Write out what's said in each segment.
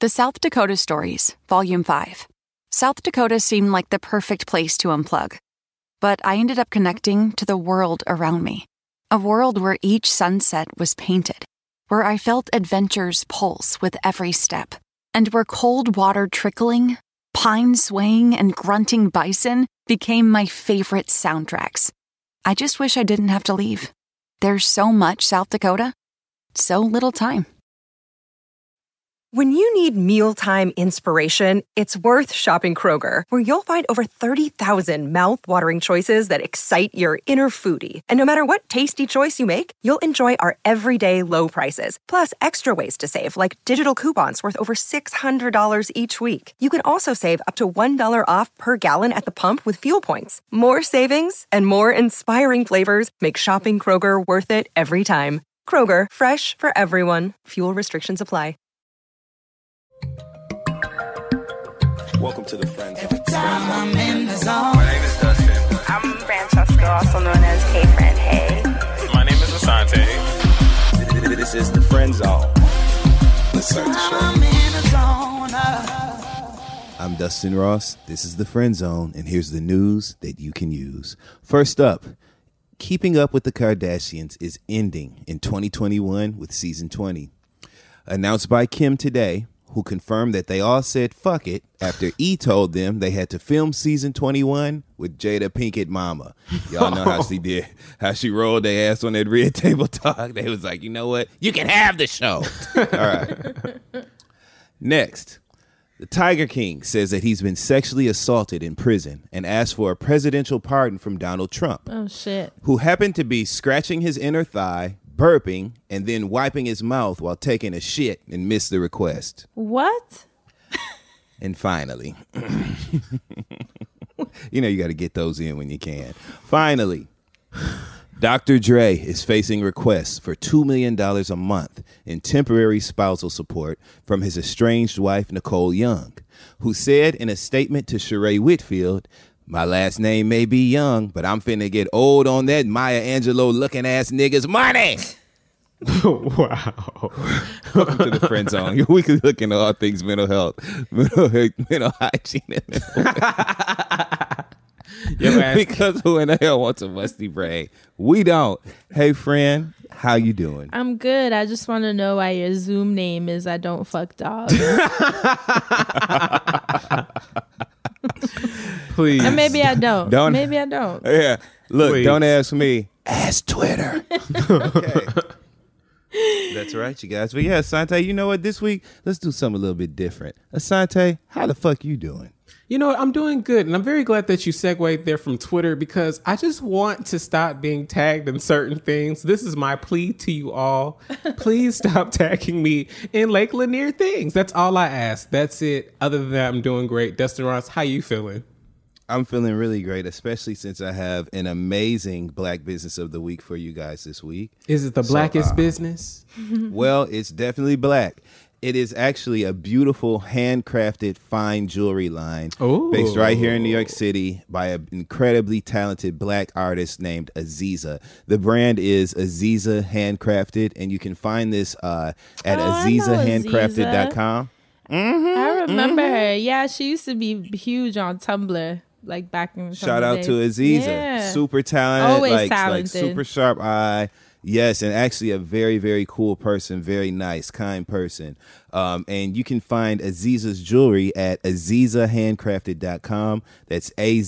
The South Dakota Stories, Volume 5. South Dakota seemed like the perfect place to unplug. But I ended up connecting to the world around me. A world where each sunset was painted, where I felt adventure's pulse with every step, and where cold water trickling, pine swaying, and grunting bison became my favorite soundtracks. I just wish I didn't have to leave. There's so much South Dakota, so little time. When you need mealtime inspiration, it's worth shopping Kroger, where you'll find over 30,000 mouth-watering choices that excite your inner foodie. And no matter what tasty choice you make, you'll enjoy our everyday low prices, plus extra ways to save, like digital coupons worth over $600 each week. You can also save up to $1 off per gallon at the pump with fuel points. More savings and more inspiring flavors make shopping Kroger worth it every time. Kroger, fresh for everyone. Fuel restrictions apply. Welcome to the Friend Zone. Every time I'm in the zone. My name is Dustin. I'm Francesca, also known as K-Friend Hey. My name is Asante. This is the Friend Zone. Let's start the show. I'm in the zone. I'm Dustin Ross. This is the Friend Zone, and here's the news that you can use. First up, Keeping Up with the Kardashians is ending in 2021 with season 20. Announced by Kim today, who confirmed that they all said fuck it after E told them they had to film season 21 with Jada Pinkett Mama. Y'all know how she did, how she rolled their ass on that Red Table Talk. They was like, you know what? You can have the show. All right. Next, the Tiger King says that he's been sexually assaulted in prison and asked for a presidential pardon from Donald Trump. Oh, shit. Who happened to be scratching his inner thigh, burping, and then wiping his mouth while taking a shit and missed the request. What? And finally, you know you got to get those in when you can. Finally, Dr. Dre is facing requests for $2 million a month in temporary spousal support from his estranged wife, Nicole Young, who said in a statement to Sheree Whitfield, "My last name may be Young, but I'm finna get old on that Maya Angelou looking ass nigga's money." Wow. Welcome to the Friend Zone. We can look into all things mental health, mental hygiene. Because who in the hell wants a musty brain? We don't. Hey, friend, how you doing? I'm good. I just want to know why your Zoom name is I Don't Fuck Dogs. Please. And maybe I don't. Maybe I don't. Yeah. Look, Please. Don't ask me. Ask Twitter. Okay. That's right, you guys. But yeah, Asante, you know what? This week, let's do something a little bit different. Asante, how the fuck you doing? You know what? I'm doing good. And I'm very glad that you segued there from Twitter because I just want to stop being tagged in certain things. This is my plea to you all. Please stop tagging me in Lake Lanier things. That's all I ask. That's it. Other than that, I'm doing great. Dustin Ross, how you feeling? I'm feeling really great, especially since I have an amazing Black Business of the Week for you guys this week. Is it the blackest business? Well, it's definitely black. It is actually a beautiful handcrafted fine jewelry line based right here in New York City by an incredibly talented black artist named Aziza. The brand is Aziza Handcrafted, and you can find this at azizahandcrafted.com. I remember her. Yeah, she used to be huge on Tumblr, like back in Shout out to Aziza. Yeah. Super talented. Always Like talented. super sharp eye. Yes, and actually a very, very cool person, very nice, kind person. And you can find Aziza's jewelry at azizahandcrafted.com. That's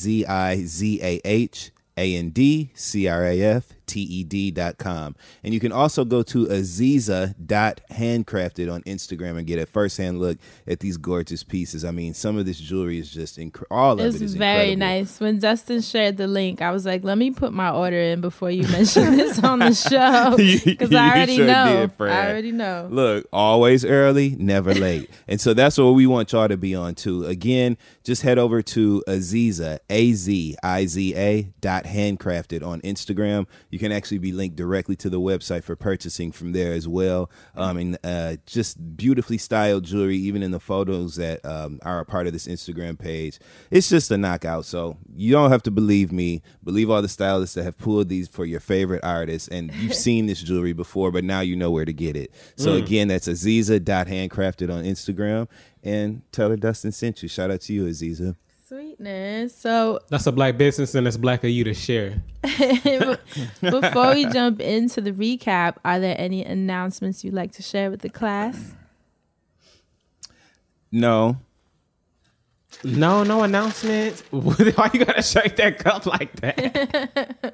AZIZAHANDCRAFTED.com. And you can also go to aziza.handcrafted on Instagram and get a first-hand look at these gorgeous pieces. I mean, some of this jewelry is just all of it is very incredible. nice. When Dustin shared the link, I was like, let me put my order in before you mention this on the show. Because I already know. I already know. Look, always early, never late. And so that's what we want y'all to be on too. Again, just head over to Aziza, AZIZA.handcrafted on Instagram. You can actually be linked directly to the website for purchasing from there as well. And just beautifully styled jewelry, even in the photos that are a part of this Instagram page. It's just a knockout. So you don't have to believe me. Believe all the stylists that have pulled these for your favorite artists. And you've seen this jewelry before, but now you know where to get it. So again, that's Aziza.handcrafted on Instagram. And tell her Dustin sent you. Shout out to you, Aziza. Sweetness. So that's a black business, and it's black of you to share. Before we jump into the recap, are there any announcements you'd like to share with the class? No announcements. Why you gotta shake that cup like that?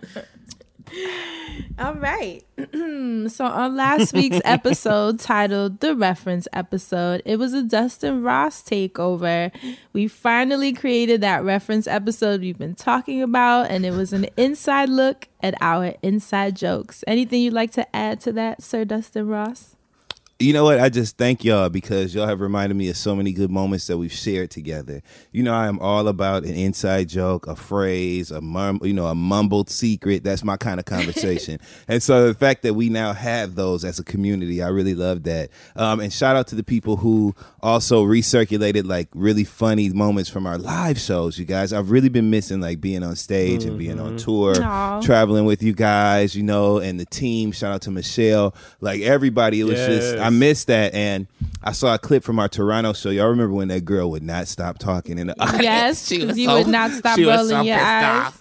All right. So on last week's episode titled The Reference Episode, it was a Dustin Ross takeover. We finally created that reference episode we've been talking about, and it was an inside look at our inside jokes. Anything you'd like to add to that, Sir Dustin Ross? You know what? I just thank y'all because y'all have reminded me of so many good moments that we've shared together. You know, I am all about an inside joke, a phrase, a mumbled secret. That's my kind of conversation. And so the fact that we now have those as a community, I really love that. And shout out to the people who also recirculated like really funny moments from our live shows, you guys. I've really been missing like being on stage and being on tour, traveling with you guys, you know, and the team. Shout out to Michelle. Like everybody, it was just... I missed that, and I saw a clip from our Toronto show. Y'all remember when that girl would not stop talking in the audience? Yes, you would not stop rolling your eyes.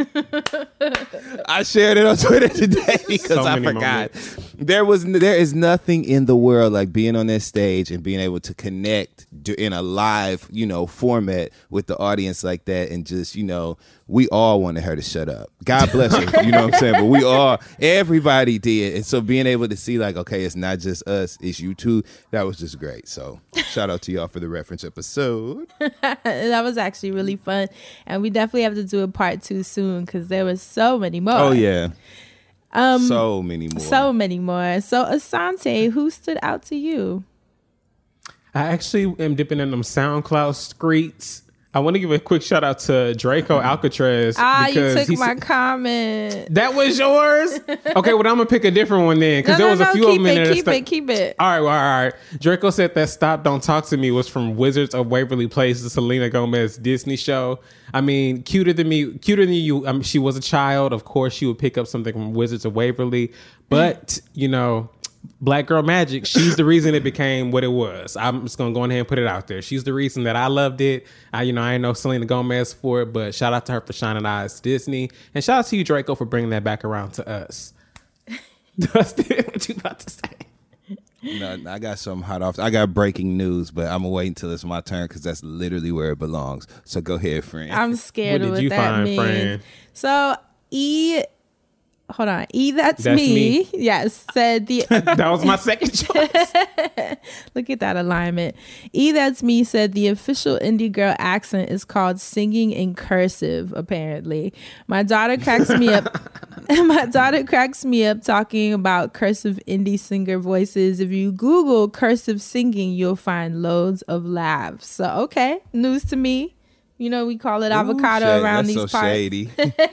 I shared it on Twitter today because I forgot. There is nothing in the world like being on that stage and being able to connect in a live, format with the audience like that, and just, we all wanted her to shut up. God bless her, you know what I'm saying? But everybody did. And so being able to see like, okay, it's not just us, it's you too, that was just great. So shout out to y'all for the reference episode. That was actually really fun. And we definitely have to do a part 2 soon because there was so many more. Oh, yeah. So many more. So Asante, who stood out to you? I actually am dipping in them SoundCloud streets. I want to give a quick shout out to Draco Alcatraz. You took my comment. That was yours? Okay, well, I'm going to pick a different one then. Because there was a few of them in there. Keep it. All right. Draco said that Stop Don't Talk to Me was from Wizards of Waverly Place, the Selena Gomez Disney show. I mean, cuter than you. She was a child. Of course, she would pick up something from Wizards of Waverly. But, Black Girl Magic, she's the reason it became what it was. I'm just going to go ahead and put it out there. She's the reason that I loved it. I ain't know Selena Gomez for it, but shout out to her for shining eyes Disney. And shout out to you, Draco, for bringing that back around to us. Dustin, what you about to say? No, I got something hot off. I got breaking news, but I'm going to wait until it's my turn because that's literally where it belongs. So go ahead, friend. I'm scared of what that means. Friend? So, Hold on. That's me. Yes. Said the... That was my second choice. Look at that alignment. That's me said the official indie girl accent is called singing in cursive, apparently. My daughter cracks me up. Talking about cursive indie singer voices. If you Google cursive singing, you'll find loads of laughs. So, okay. News to me. We call it avocado around these so parts. Shady.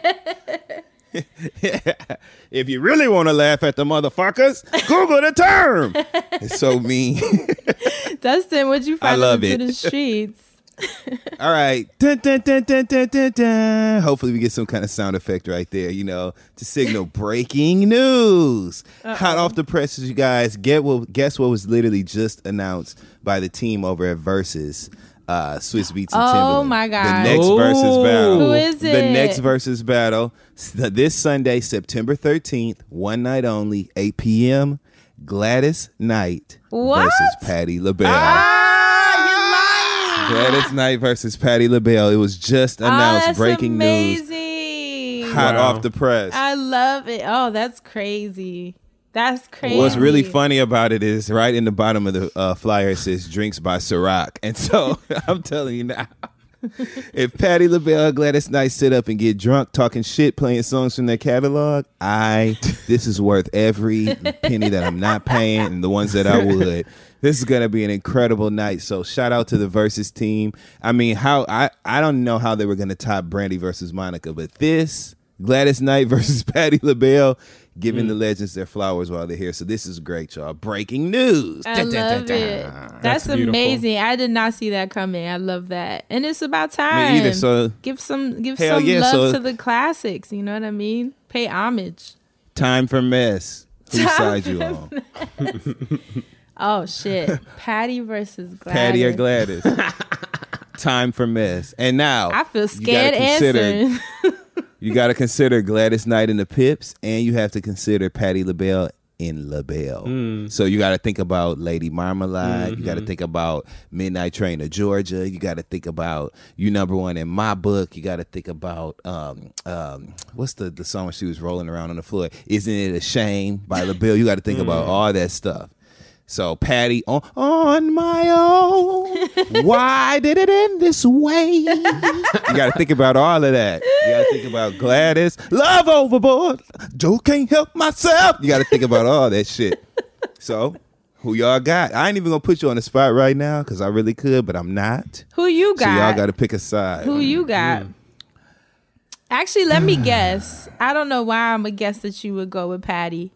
If you really want to laugh at the motherfuckers, Google the term. It's so mean. Dustin, what'd you find into the streets? All right. Dun, dun, dun, dun, dun, dun, dun. Hopefully we get some kind of sound effect right there, to signal breaking news. Hot off the presses, you guys. Guess what was literally just announced by the team over at Versus. Swizz Beatz and Timbaland. Oh my God. The next versus battle. Who is it? The next versus battle. This Sunday, September 13th, one night only, 8 p.m. Gladys Knight versus Patti LaBelle. You're lying. Gladys Knight versus Patti LaBelle. It was just announced. That's Breaking amazing. news. Hot off the press. I love it. Oh, that's crazy. That's crazy. What's really funny about it is right in the bottom of the flyer it says drinks by Ciroc. And so I'm telling you now, if Patti LaBelle, Gladys Knight sit up and get drunk talking shit, playing songs from their catalog, this is worth every penny that I'm not paying and the ones that I would. This is going to be an incredible night. So shout out to the Versus team. I mean, I don't know how they were going to top Brandy versus Monica, but this Gladys Knight versus Patti LaBelle, giving the legends their flowers while they're here. So this is great, y'all. Breaking news. I love it. That's beautiful. amazing. I did not see that coming. I love that, and it's about time. Me either. So give some hell yeah, love so- to the classics. You know what I mean? Pay homage. Time for mess. Whose side you on? Oh shit! Patty versus Gladys. Patty or Gladys? Time for mess. And now I feel you scared gotta consider- answering. You got to consider Gladys Knight and the Pips, and you have to consider Patti LaBelle in LaBelle. So you got to think about Lady Marmalade. You got to think about Midnight Train to Georgia. You got to think about You Number One in My Book. You got to think about what's the song when she was rolling around on the floor? Isn't It a Shame by LaBelle? You got to think about all that stuff. So Patty on my own. Why did it end this way? You got to think about all of that. You got to think about Gladys. Love overboard. Joe can't help myself. You got to think about all that shit. So who y'all got? I ain't even gonna put you on the spot right now because I really could, but I'm not. Who you got? So y'all got to pick a side. Who you got? Actually, let me guess. I don't know why I'm gonna guess that you would go with Patty.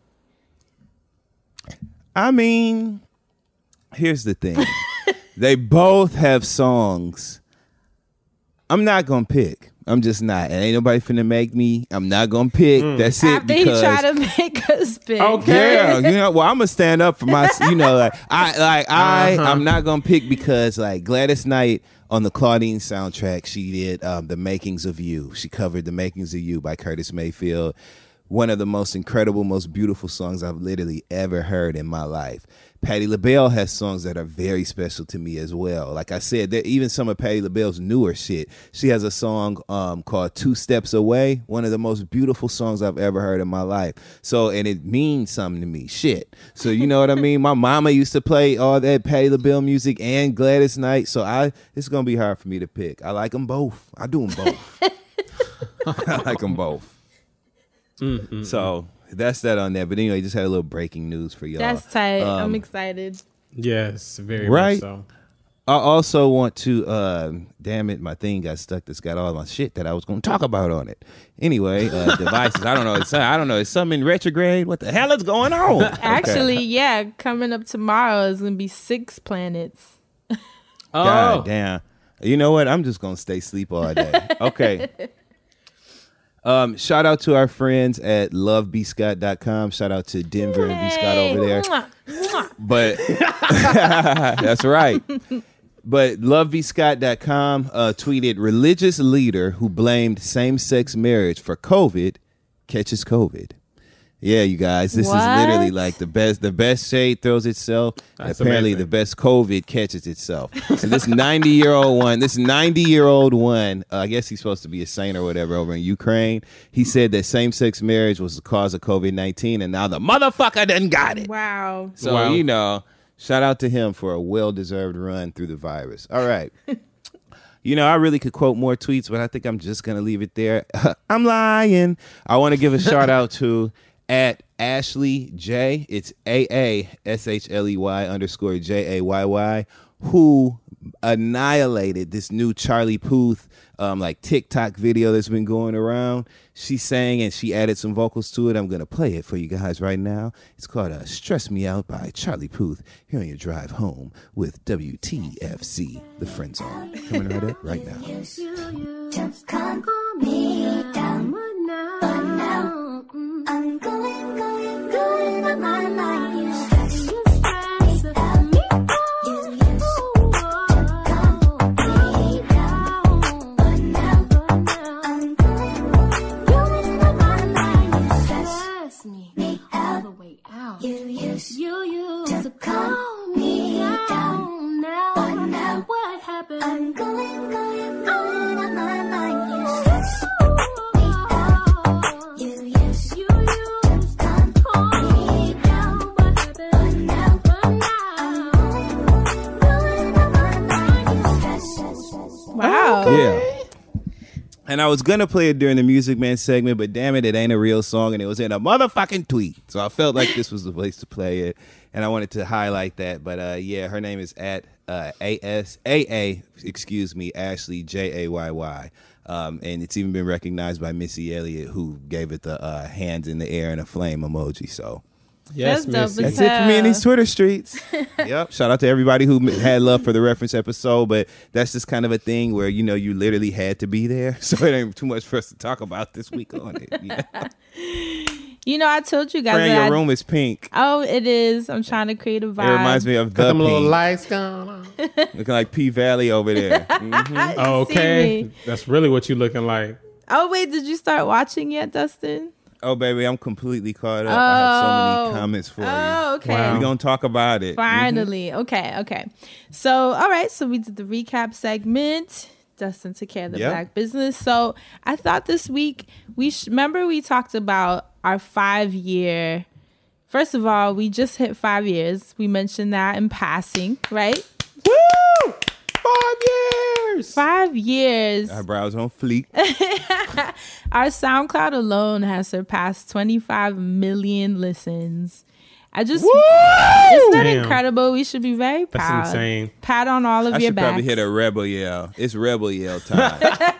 I mean, here's the thing. They both have songs. I'm not going to pick. I'm just not. And ain't nobody finna make me. I'm not going to pick. That's it. After he try to make us pick. Yeah, well, I'm gonna stand up for my. I'm not gonna pick because like Gladys Knight on the Claudine soundtrack, she did "The Makings of You." She covered "The Makings of You" by Curtis Mayfield. One of the most incredible, most beautiful songs I've literally ever heard in my life. Patti LaBelle has songs that are very special to me as well. Like I said, even some of Patti LaBelle's newer shit. She has a song called Two Steps Away, one of the most beautiful songs I've ever heard in my life. So, and it means something to me. Shit. So, you know what I mean? My mama used to play all that Patti LaBelle music and Gladys Knight. So it's going to be hard for me to pick. I like them both. I do them both. I like them both. So that's that on that. But anyway, just had a little breaking news for y'all. That's tight. I'm excited. Yes, very right? much so. I also want to, damn it, my thing got stuck. That's got all my shit that I was going to talk about on it. Anyway, devices. I don't know. It's something in retrograde. What the hell is going on? Actually, yeah, coming up tomorrow is gonna be 6 planets. God damn. You know what? I'm just going to stay asleep all day. Okay. Shout out to our friends at lovebscott.com. Shout out to Denver and B. Scott over there. But that's right. But lovebscott.com tweeted religious leader who blamed same-sex marriage for COVID catches COVID. Yeah, you guys, this is literally like the best shade throws itself. That's apparently amazing. the best COVID catches itself. So this 90-year-old one, I guess he's supposed to be a saint or whatever over in Ukraine. He said that same-sex marriage was the cause of COVID-19, and now the motherfucker done got it. Wow. So, you know, shout out to him for a well-deserved run through the virus. All right. You know, I really could quote more tweets, but I think I'm just going to leave it there. I'm lying. I want to give a shout out to at Ashley J. It's AASHLEY_JAYY, who annihilated this new Charlie Puth like TikTok video that's been going around. She sang and she added some vocals to it. I'm going to play it for you guys right now. It's called Stress Me Out by Charlie Puth here on your drive home with WTFC, The Friend Zone. Coming right up right now. Just can't calm me down, but now I'm going on my mind. You stress me out. You calm me down, but now I'm going on my mind. You stress me all the way out. You used to calm me down. Now what happened? I'm going on my mind. You stress me out. You used to calm me down. What happened? But now I'm going on my mind. You stress. Wow. Yeah. And I was going to play it during the Music Man segment, but damn it ain't a real song, and it was in a motherfucking tweet. So I felt like this was the place to play it, and I wanted to highlight that. But yeah, her name is at Ashley Jayy. And it's even been recognized by Missy Elliott, who gave it the hands in the air and a flame emoji. So Yes, That's dope Missy. as that's it for me in these hell. Twitter streets. Yep. Shout out to everybody who had love for the reference episode, but that's just kind of a thing where, you know, you literally had to be there. So it ain't too much for us to talk about this week on it. Yeah. You know, I told you guys Fran, that your room is pink. Oh, it is. I'm trying to create a vibe. It reminds me of Got the them little pink. lights going on. Looking like P Valley over there. Mhm. Oh, You see okay. me. That's really what you looking like. Oh, wait. Did you start watching yet, Dustin? Oh, baby, I'm completely caught up. I have so many comments for you. Oh, okay. Wow. We're going to talk about it. Finally. Okay. So, all right. So we did the recap segment. Dustin took care of the Yep. Black business. So I thought this week remember we talked about our 5-year. First of all, we just hit 5 years. We mentioned that in passing, right? Woo! 5 years. 5 years. Eyebrows on fleek. Our SoundCloud alone has surpassed 25 million listens. Isn't that Damn. incredible? We should be very proud. That's insane. Pat on all of I your should backs. probably hit a rebel yell. It's rebel yell time.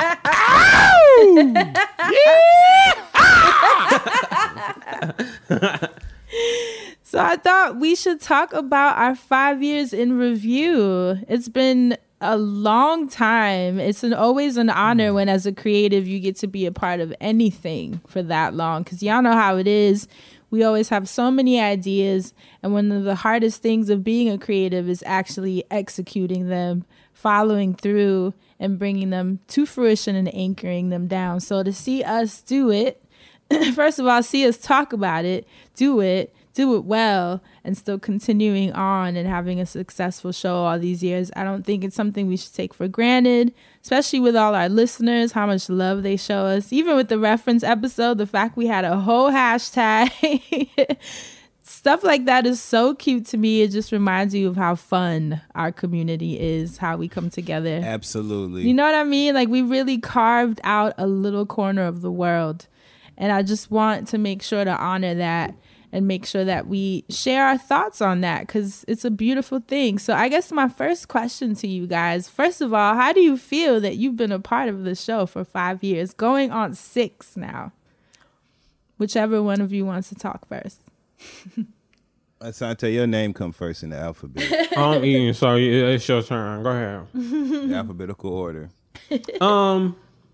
So I thought we should talk about our 5 years in review. It's been a long time. It's always an honor when, as a creative, you get to be a part of anything for that long. Because y'all know how it is. We always have so many ideas. And one of the hardest things of being a creative is actually executing them, following through, and bringing them to fruition and anchoring them down. So to see us do it, first of all, see us talk about it, do it well, and still continuing on and having a successful show all these years. I don't think it's something we should take for granted, especially with all our listeners, how much love they show us. Even with the reference episode, the fact we had a whole hashtag, stuff like that is so cute to me. It just reminds you of how fun our community is, how we come together. Absolutely. You know what I mean? Like, we really carved out a little corner of the world. And I just want to make sure to honor that and make sure that we share our thoughts on that, because it's a beautiful thing. So I guess my first question to you guys, first of all, how do you feel that you've been a part of the show for 5 years, going on 6 now? Whichever one of you wants to talk first. Asante, your name come first in the alphabet. I'm eating, so it's your turn. Go ahead. The alphabetical order. What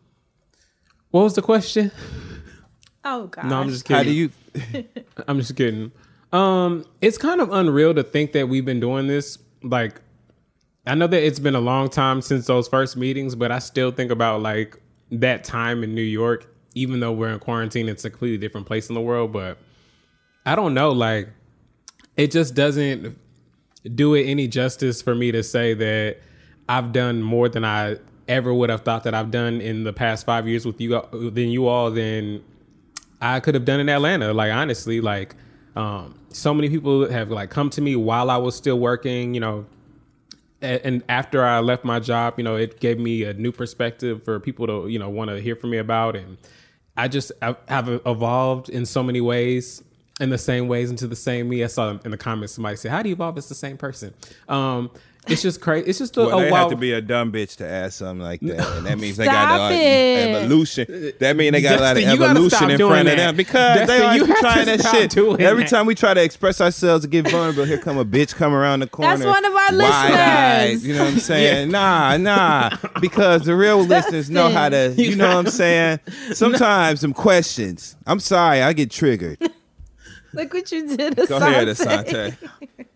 was the question? Oh, God. No, I'm just kidding. How do you... I'm just kidding. It's kind of unreal to think that we've been doing this. Like, I know that it's been a long time since those first meetings, but I still think about like that time in New York, even though we're in quarantine, it's a completely different place in the world. But I don't know, like, it just doesn't do it any justice for me to say that I've done more than I ever would have thought that I've done in the past 5 years with you than I could have done in Atlanta. Like, honestly, like, so many people have like come to me while I was still working, you know, and after I left my job, you know, it gave me a new perspective for people to, you know, want to hear from me about. And I've evolved in so many ways, in the same ways, into the same me. I saw in the comments somebody say, how do you evolve as the same person? It's just crazy. It's just Well, they wild. have to be a dumb bitch to ask something like that, and that means they Stop got a lot of it. evolution. That means they got a lot of Dustin, you gotta evolution stop in doing front of that. them because Dustin, they you are have trying to that stop shit. doing Every that. time we try to express ourselves to get vulnerable, here come a bitch come around the corner. That's one of our wide-eyed, listeners. You know what I'm saying? Nah, because the real listeners know how to. You know what I'm saying? Sometimes some questions. I'm sorry, I get triggered. Look what you did, Go ahead, Asante. Asante.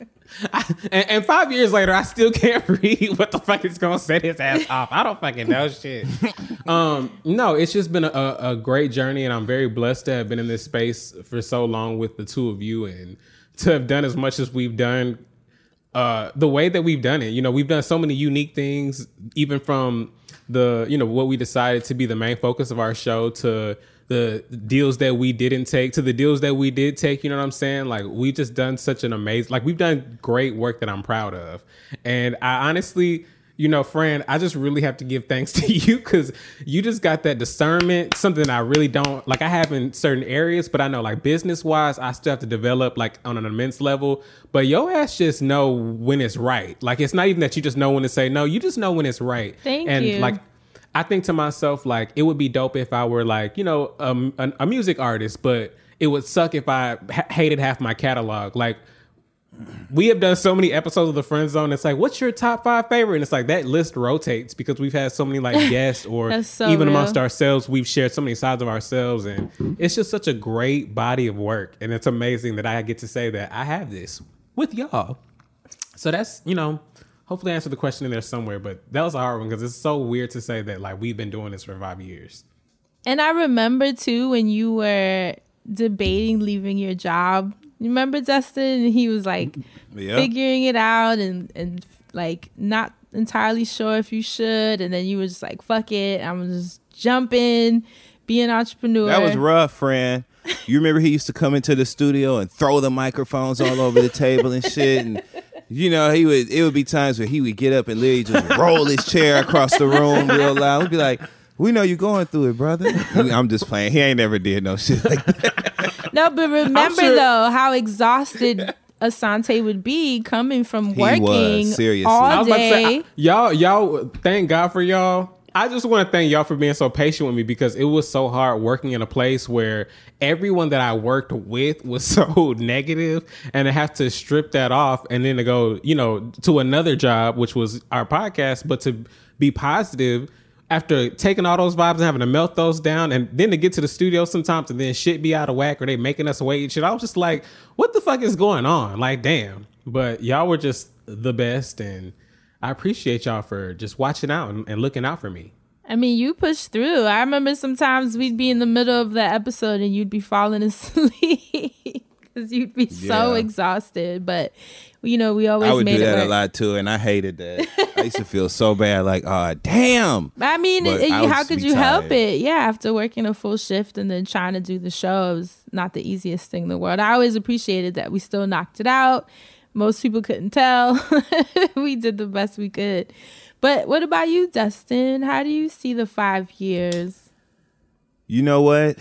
And 5 years later, I still can't read what the fuck is gonna set his ass off. I don't fucking know shit. No, it's just been a great journey, and I'm very blessed to have been in this space for so long with the two of you, and to have done as much as we've done. The way that we've done it, you know, we've done so many unique things, even from the, you know, what we decided to be the main focus of our show, to the deals that we didn't take, to the deals that we did take. You know what I'm saying? Like, we've just done such an amazing, like, we've done great work that I'm proud of. And I honestly, you know, Fran, I just really have to give thanks to you, because you just got that discernment, something I really don't, like, I have in certain areas, but I know, like, business wise, I still have to develop, like, on an immense level. But your ass just know when it's right. Like, it's not even that you just know when to say no, you just know when it's right. Thank and you. like, I think to myself, like, it would be dope if I were like, you know, a music artist, but it would suck if I hated half my catalog. Like, we have done so many episodes of The Friend Zone. It's like, what's your top 5 favorite? And it's like that list rotates because we've had so many like guests or so even real. amongst ourselves, we've shared so many sides of ourselves. And it's just such a great body of work. And it's amazing that I get to say that I have this with y'all. So that's, you know, hopefully I answered the question in there somewhere. But that was a hard one because it's so weird to say that like we've been doing this for 5 years. And I remember too when you were debating leaving your job. You remember Dustin? He was like figuring it out and like not entirely sure if you should. And then you were just like, fuck it. I'm gonna just jump in, be an entrepreneur. That was rough, friend. You remember he used to come into the studio and throw the microphones all over the table and shit. And, you know, it would be times where he would get up and literally just roll his chair across the room real loud. We'd be like, we know you're going through it, brother. I'm just playing. He ain't never did no shit like that. No, but remember though how exhausted Asante would be coming from working seriously. all day. Y'all, thank God for y'all. I just want to thank y'all for being so patient with me because it was so hard working in a place where everyone that I worked with was so negative, and I have to strip that off and then to go, you know, to another job, which was our podcast, but to be positive after taking all those vibes and having to melt those down, and then to get to the studio sometimes and then shit be out of whack or they making us wait and shit. I was just like, what the fuck is going on? Like, damn. But y'all were just the best, and I appreciate y'all for just watching out and looking out for me. I mean, you pushed through. I remember sometimes we'd be in the middle of the episode and you'd be falling asleep because you'd be so exhausted. But, you know, we always made it I would do that work. a lot too, and I hated that. I used to feel so bad, like, oh, damn. I mean, But how could you help tired. it? Yeah, after working a full shift and then trying to do the show, it was not the easiest thing in the world. I always appreciated that we still knocked it out. Most people couldn't tell. We did the best we could. But what about you, Dustin? How do you see the 5 years? You know what?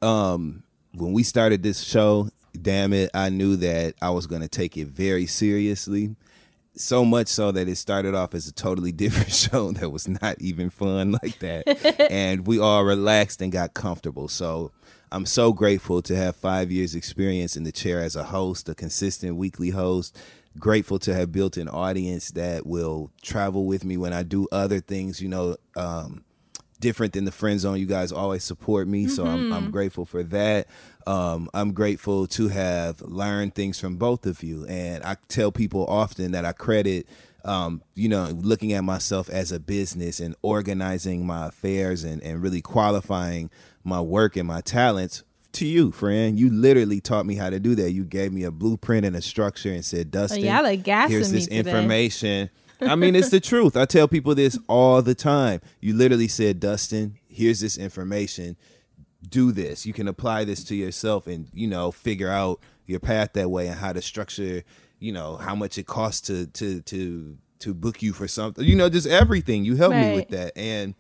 When we started this show, damn it, I knew that I was going to take it very seriously. So much so that it started off as a totally different show that was not even fun like that. And we all relaxed and got comfortable. So I'm so grateful to have 5 years experience in the chair as a host, a consistent weekly host. Grateful to have built an audience that will travel with me when I do other things, you know, different than the Friend Zone. You guys always support me, so I'm grateful for that. I'm grateful to have learned things from both of you, and I tell people often that I credit, you know, looking at myself as a business and organizing my affairs and really qualifying my work and my talents to you, friend. You literally taught me how to do that. You gave me a blueprint and a structure and said, Dustin, y'all are gassing here's this me today. information. I mean, it's the truth. I tell people this all the time. You literally said, Dustin, here's this information. Do this. You can apply this to yourself and, you know, figure out your path that way and how to structure, you know, how much it costs to book you for something. You know, just everything. You helped me with that. And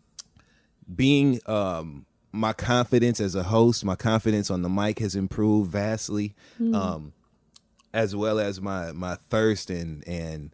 being my confidence as a host, my confidence on the mic has improved vastly, as well as my thirst and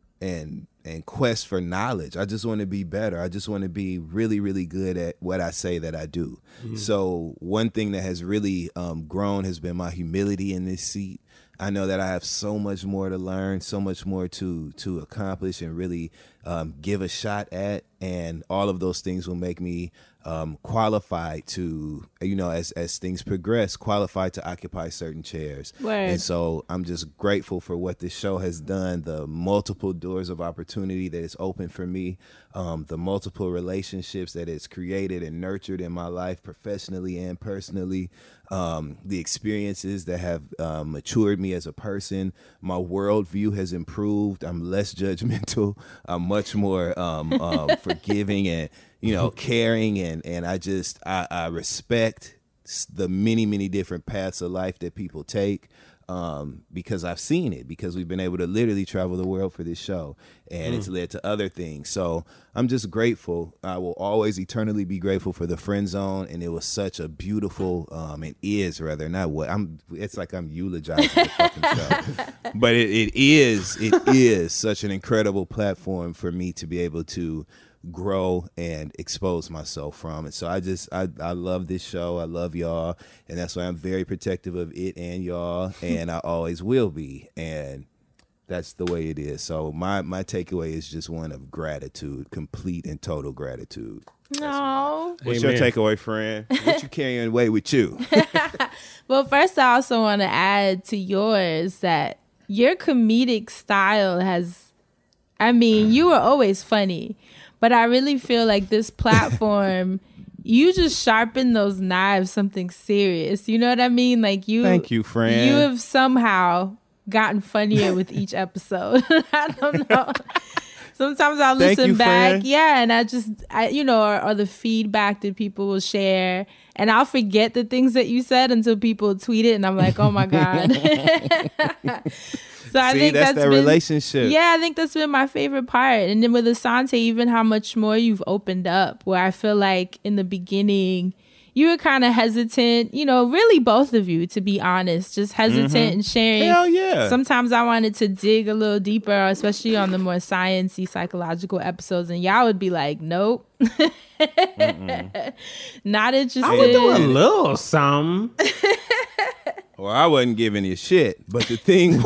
quest for knowledge. I just want to be better. I just want to be really, really good at what I say that I do. So one thing that has really grown has been my humility in this seat. I know that I have so much more to learn, so much more to accomplish and really give a shot at. And all of those things will make me qualified to, you know, as things progress, qualified to occupy certain chairs. And so I'm just grateful for what this show has done, the multiple doors of opportunity that it's opened for me, the multiple relationships that it's created and nurtured in my life professionally and personally, the experiences that have matured me as a person. My worldview has improved. I'm less judgmental. I'm much more forgiving and, you know, caring, and I respect the many, many different paths of life that people take, because I've seen it, because we've been able to literally travel the world for this show, and it's led to other things. So I'm just grateful. I will always eternally be grateful for the Friend Zone, and it was such a beautiful, it is not what it's like I'm eulogizing the fucking show, but it is such an incredible platform for me to be able to grow and expose myself from it. So I love this show. I love y'all, and that's why I'm very protective of it and y'all, and I always will be. And that's the way it is. So my takeaway is just one of gratitude, complete and total gratitude. No. What's your takeaway, friend? What you carrying away with you? Well, first, I also want to add to yours that your comedic style you were always funny, but I really feel like this platform, you just sharpen those knives, something serious. You know what I mean? Like Thank you, friend. You have somehow gotten funnier with each episode. I don't know. Sometimes I'll listen back. Friend. Yeah. And or the feedback that people will share. And I'll forget the things that you said until people tweet it. And I'm like, oh my God. So I think that's that relationship. Yeah, I think that's been my favorite part. And then with Asante, even how much more you've opened up, where I feel like in the beginning, you were kind of hesitant, really both of you, to be honest, just hesitant in sharing. Hell yeah. Sometimes I wanted to dig a little deeper, especially on the more sciencey, psychological episodes. And y'all would be like, nope. Not interested. I would do a little something. Well, I wasn't giving you shit, but the thing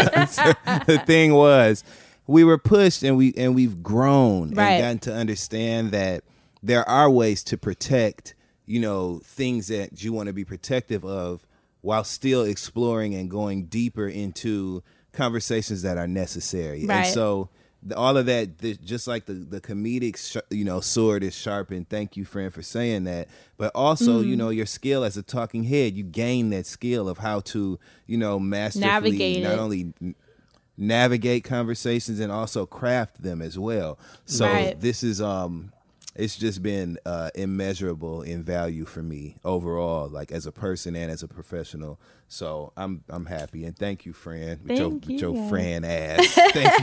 was, we were pushed and we've grown and gotten to understand that there are ways to protect, things that you want to be protective of, while still exploring and going deeper into conversations that are necessary. Right. And so all of that, just like the comedic, sword is sharpened. Thank you, friend, for saying that. But also, your skill as a talking head, you gain that skill of how to, masterfully not only navigate conversations and also craft them as well. So this is it's just been immeasurable in value for me overall, like as a person and as a professional. So I'm happy, and thank you, friend, with your friend ass. Thank you.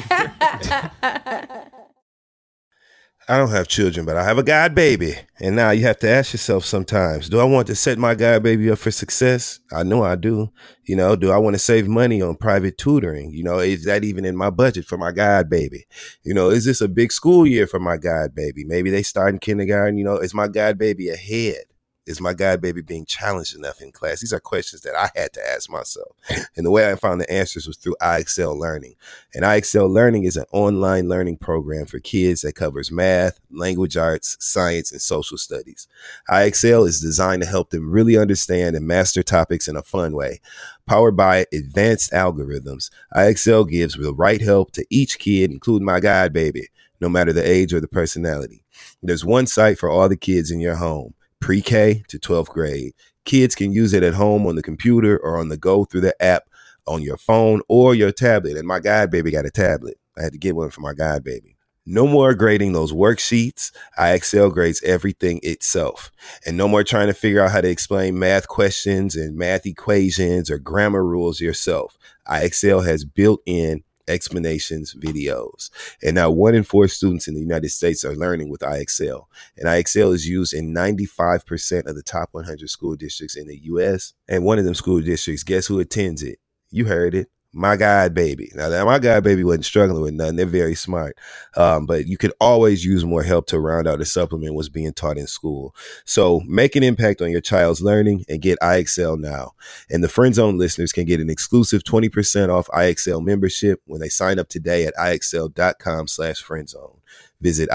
I don't have children, but I have a god baby. And now you have to ask yourself sometimes, do I want to set my god baby up for success? I know I do. Do I want to save money on private tutoring? Is that even in my budget for my god baby? Is this a big school year for my god baby? Maybe they start in kindergarten. Is my god baby ahead? Is my god baby being challenged enough in class? These are questions that I had to ask myself. And the way I found the answers was through iExcel Learning. And iExcel Learning is an online learning program for kids that covers math, language arts, science, and social studies. iExcel is designed to help them really understand and master topics in a fun way. Powered by advanced algorithms, iExcel gives the right help to each kid, including my god baby, no matter the age or the personality. There's one site for all the kids in your home. Pre-K to 12th grade. Kids can use it at home on the computer or on the go through the app on your phone or your tablet. And my god baby got a tablet. I had to get one for my god baby. No more grading those worksheets. iExcel grades everything itself. And no more trying to figure out how to explain math questions and math equations or grammar rules yourself. iExcel has built-in explanations videos. And now 1 in 4 students in the United States are learning with iExcel. And iExcel is used in 95% of the top 100 school districts in the U.S. And one of them school districts, guess who attends it? You heard it. My god baby. Now, my god baby wasn't struggling with nothing. They're very smart. But you could always use more help to round out or supplement what's being taught in school. So make an impact on your child's learning and get iExcel now. And the Friend Zone listeners can get an exclusive 20% off iExcel membership when they sign up today at iExcel.com/friendzone. Visit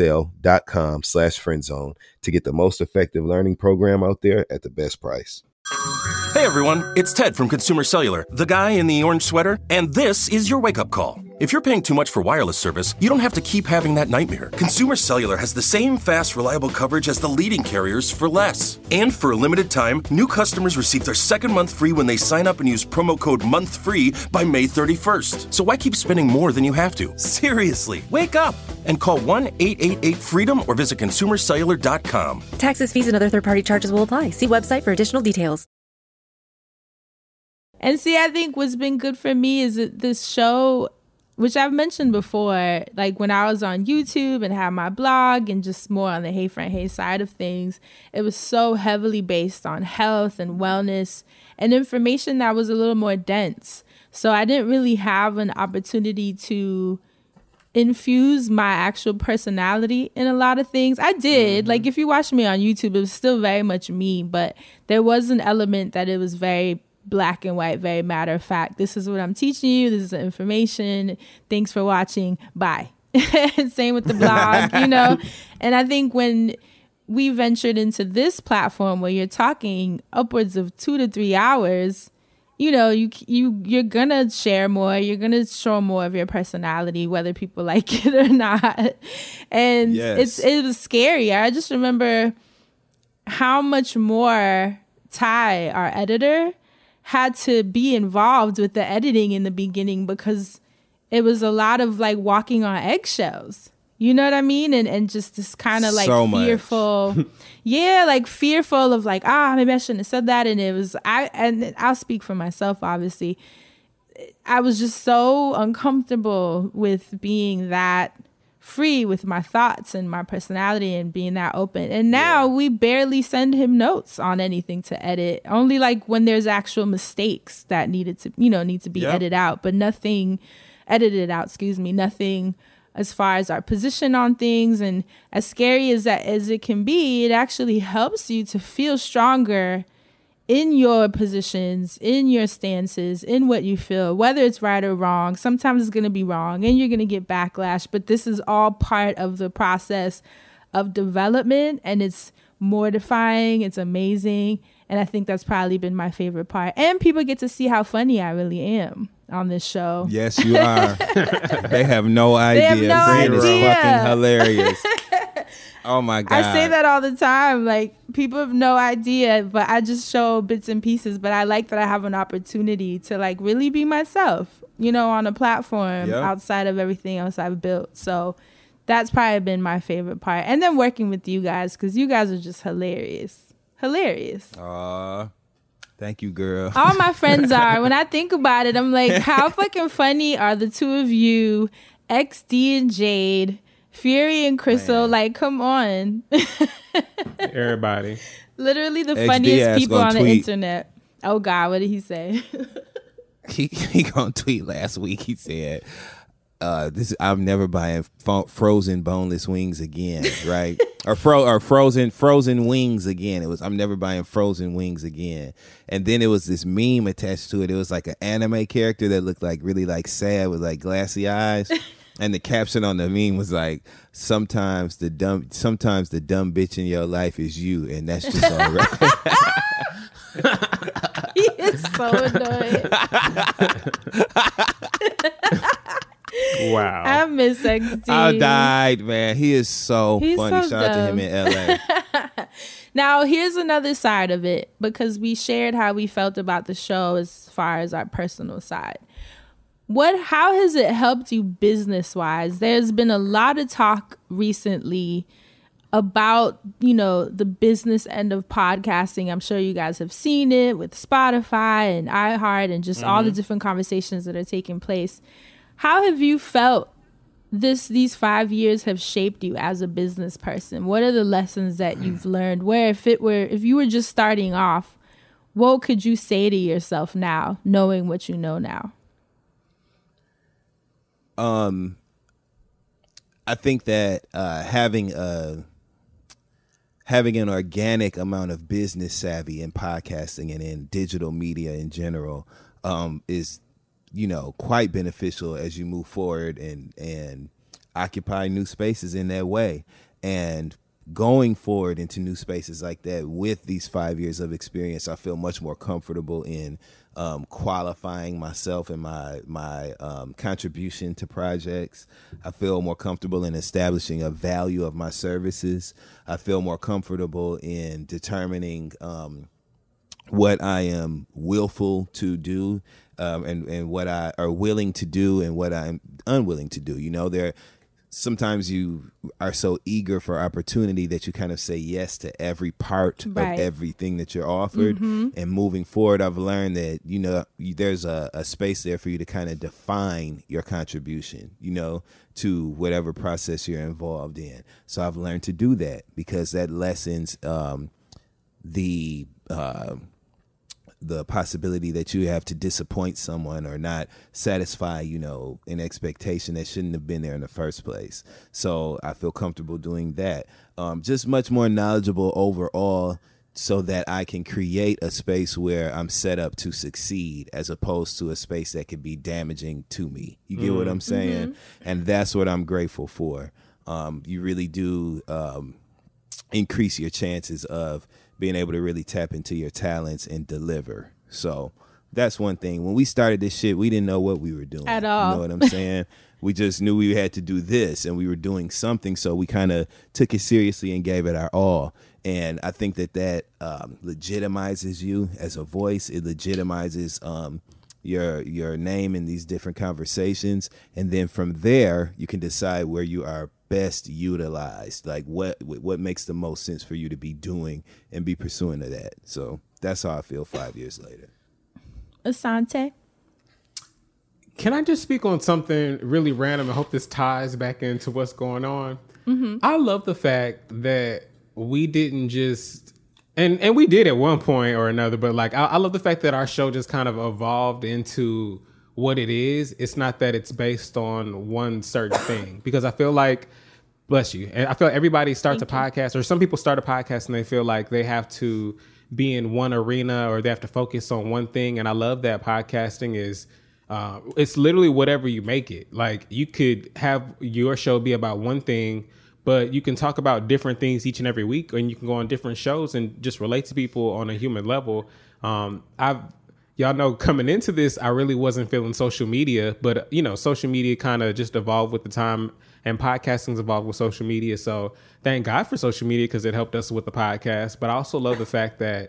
iExcel.com/friendzone to get the most effective learning program out there at the best price. Hey everyone, it's Ted from Consumer Cellular, the guy in the orange sweater, and this is your wake-up call. If you're paying too much for wireless service, you don't have to keep having that nightmare. Consumer Cellular has the same fast, reliable coverage as the leading carriers for less. And for a limited time, new customers receive their second month free when they sign up and use promo code MONTHFREE by May 31st. So why keep spending more than you have to? Seriously, wake up and call 1-888-FREEDOM or visit consumercellular.com. Taxes, fees, and other third-party charges will apply. See website for additional details. And see, I think what's been good for me is that this show, which I've mentioned before, like when I was on YouTube and had my blog and just more on the Hey Friend Hey side of things, it was so heavily based on health and wellness and information that was a little more dense. So I didn't really have an opportunity to infuse my actual personality in a lot of things. I did. Like, if you watch me on YouTube, it was still very much me, but there was an element that it was very black and white, very matter of fact. This is what I'm teaching you. This is the information. Thanks for watching. Bye. Same with the blog, you know? And I think when we ventured into this platform where you're talking upwards of 2 to 3 hours, you know, you're gonna share more, you're gonna show more of your personality, whether people like it or not. And it was scary. I just remember how much more Ty, our editor, had to be involved with the editing in the beginning, because it was a lot of like walking on eggshells. You know what I mean? And just this kind of like fearful, like fearful of like, maybe I shouldn't have said that. And it was, and I'll speak for myself, obviously. I was just so uncomfortable with being that free with my thoughts and my personality and being that open. And now we barely send him notes on anything to edit. Only like when there's actual mistakes that need to be edited out, but nothing as far as our position on things. And as scary as it can be, it actually helps you to feel stronger in your positions, in your stances, in what you feel, whether it's right or wrong. Sometimes it's going to be wrong and you're going to get backlash, but this is all part of the process of development, and it's mortifying. It's amazing. And I think that's probably been my favorite part. And people get to see how funny I really am on this show. Yes, you are. They have no idea. They have no idea. It's fucking hilarious. Oh my God. I say that all the time. Like, people have no idea, but I just show bits and pieces. But I like that I have an opportunity to like really be myself, you know, on a platform outside of everything else I've built. So that's probably been my favorite part. And then working with you guys, because you guys are just hilarious. Hilarious. Thank you, girl. All my friends are. When I think about it, I'm like, how fucking funny are the two of you, XD and Jade, Fury and Crystal? Man. Like, come on. Everybody. Literally the funniest people on the internet. Oh God, what did he say? he gonna tweet last week. He said, I'm never buying frozen boneless wings again, right? or frozen wings again. It was, I'm never buying frozen wings again. And then it was this meme attached to it. It was like an anime character that looked like really like sad with like glassy eyes. And the caption on the meme was like, sometimes the dumb bitch in your life is you, and that's just all right. He is so annoying. Wow. I miss XD. I died, man. He is so funny. So Shout out to him in LA. Now, here's another side of it, because we shared how we felt about the show as far as our personal side. How has it helped you business-wise? There's been a lot of talk recently about, you know, the business end of podcasting. I'm sure you guys have seen it with Spotify and iHeart and just all the different conversations that are taking place. How have you felt these 5 years have shaped you as a business person? What are the lessons that you've learned? Where if you were just starting off, what could you say to yourself now, knowing what you know now? I think that having an organic amount of business savvy in podcasting and in digital media in general is, you know, quite beneficial as you move forward and occupy new spaces in that way. And going forward into new spaces like that with these 5 years of experience, I feel much more comfortable in qualifying myself and my contribution to projects. I feel more comfortable in establishing a value of my services. I feel more comfortable in determining what I am willful to do and what I are willing to do and what I'm unwilling to do. You know, sometimes you are so eager for opportunity that you kind of say yes to every part of everything that you're offered. And moving forward, I've learned that, you know, there's a space there for you to kind of define your contribution, you know, to whatever process you're involved in. So I've learned to do the possibility that you have to disappoint someone or not satisfy, an expectation that shouldn't have been there in the first place. So I feel comfortable doing that. Just much more knowledgeable overall, so that I can create a space where I'm set up to succeed, as opposed to a space that could be damaging to me. You get what I'm saying? Mm-hmm. And that's what I'm grateful for. You really do increase your chances of being able to really tap into your talents and deliver. So that's one thing. When we started this shit, we didn't know what we were doing. At all. You know what I'm saying? We just knew we had to do this, and we were doing something, so we kind of took it seriously and gave it our all. And I think that legitimizes you as a voice. It legitimizes your name in these different conversations. And then from there, you can decide where you are best utilized, like what makes the most sense for you to be doing and be pursuing of that. So that's how I feel 5 years later. Asante? Can I just speak on something really random? I hope this ties back into what's going on. Mm-hmm. I love the fact that we didn't just, and we did at one point or another, but like, I love the fact that our show just kind of evolved into what it is. It's not that it's based on one certain thing, because I feel like, bless you, and I feel like everybody starts a podcast, or some people start a podcast and they feel like they have to be in one arena or they have to focus on one thing. And I love that podcasting is, it's literally whatever you make it. Like, you could have your show be about one thing, but you can talk about different things each and every week, and you can go on different shows and just relate to people on a human level. Y'all know, coming into this, I really wasn't feeling social media, but social media kind of just evolved with the time, and podcasting's evolved with social media. So thank God for social media, because it helped us with the podcast. But I also love the fact that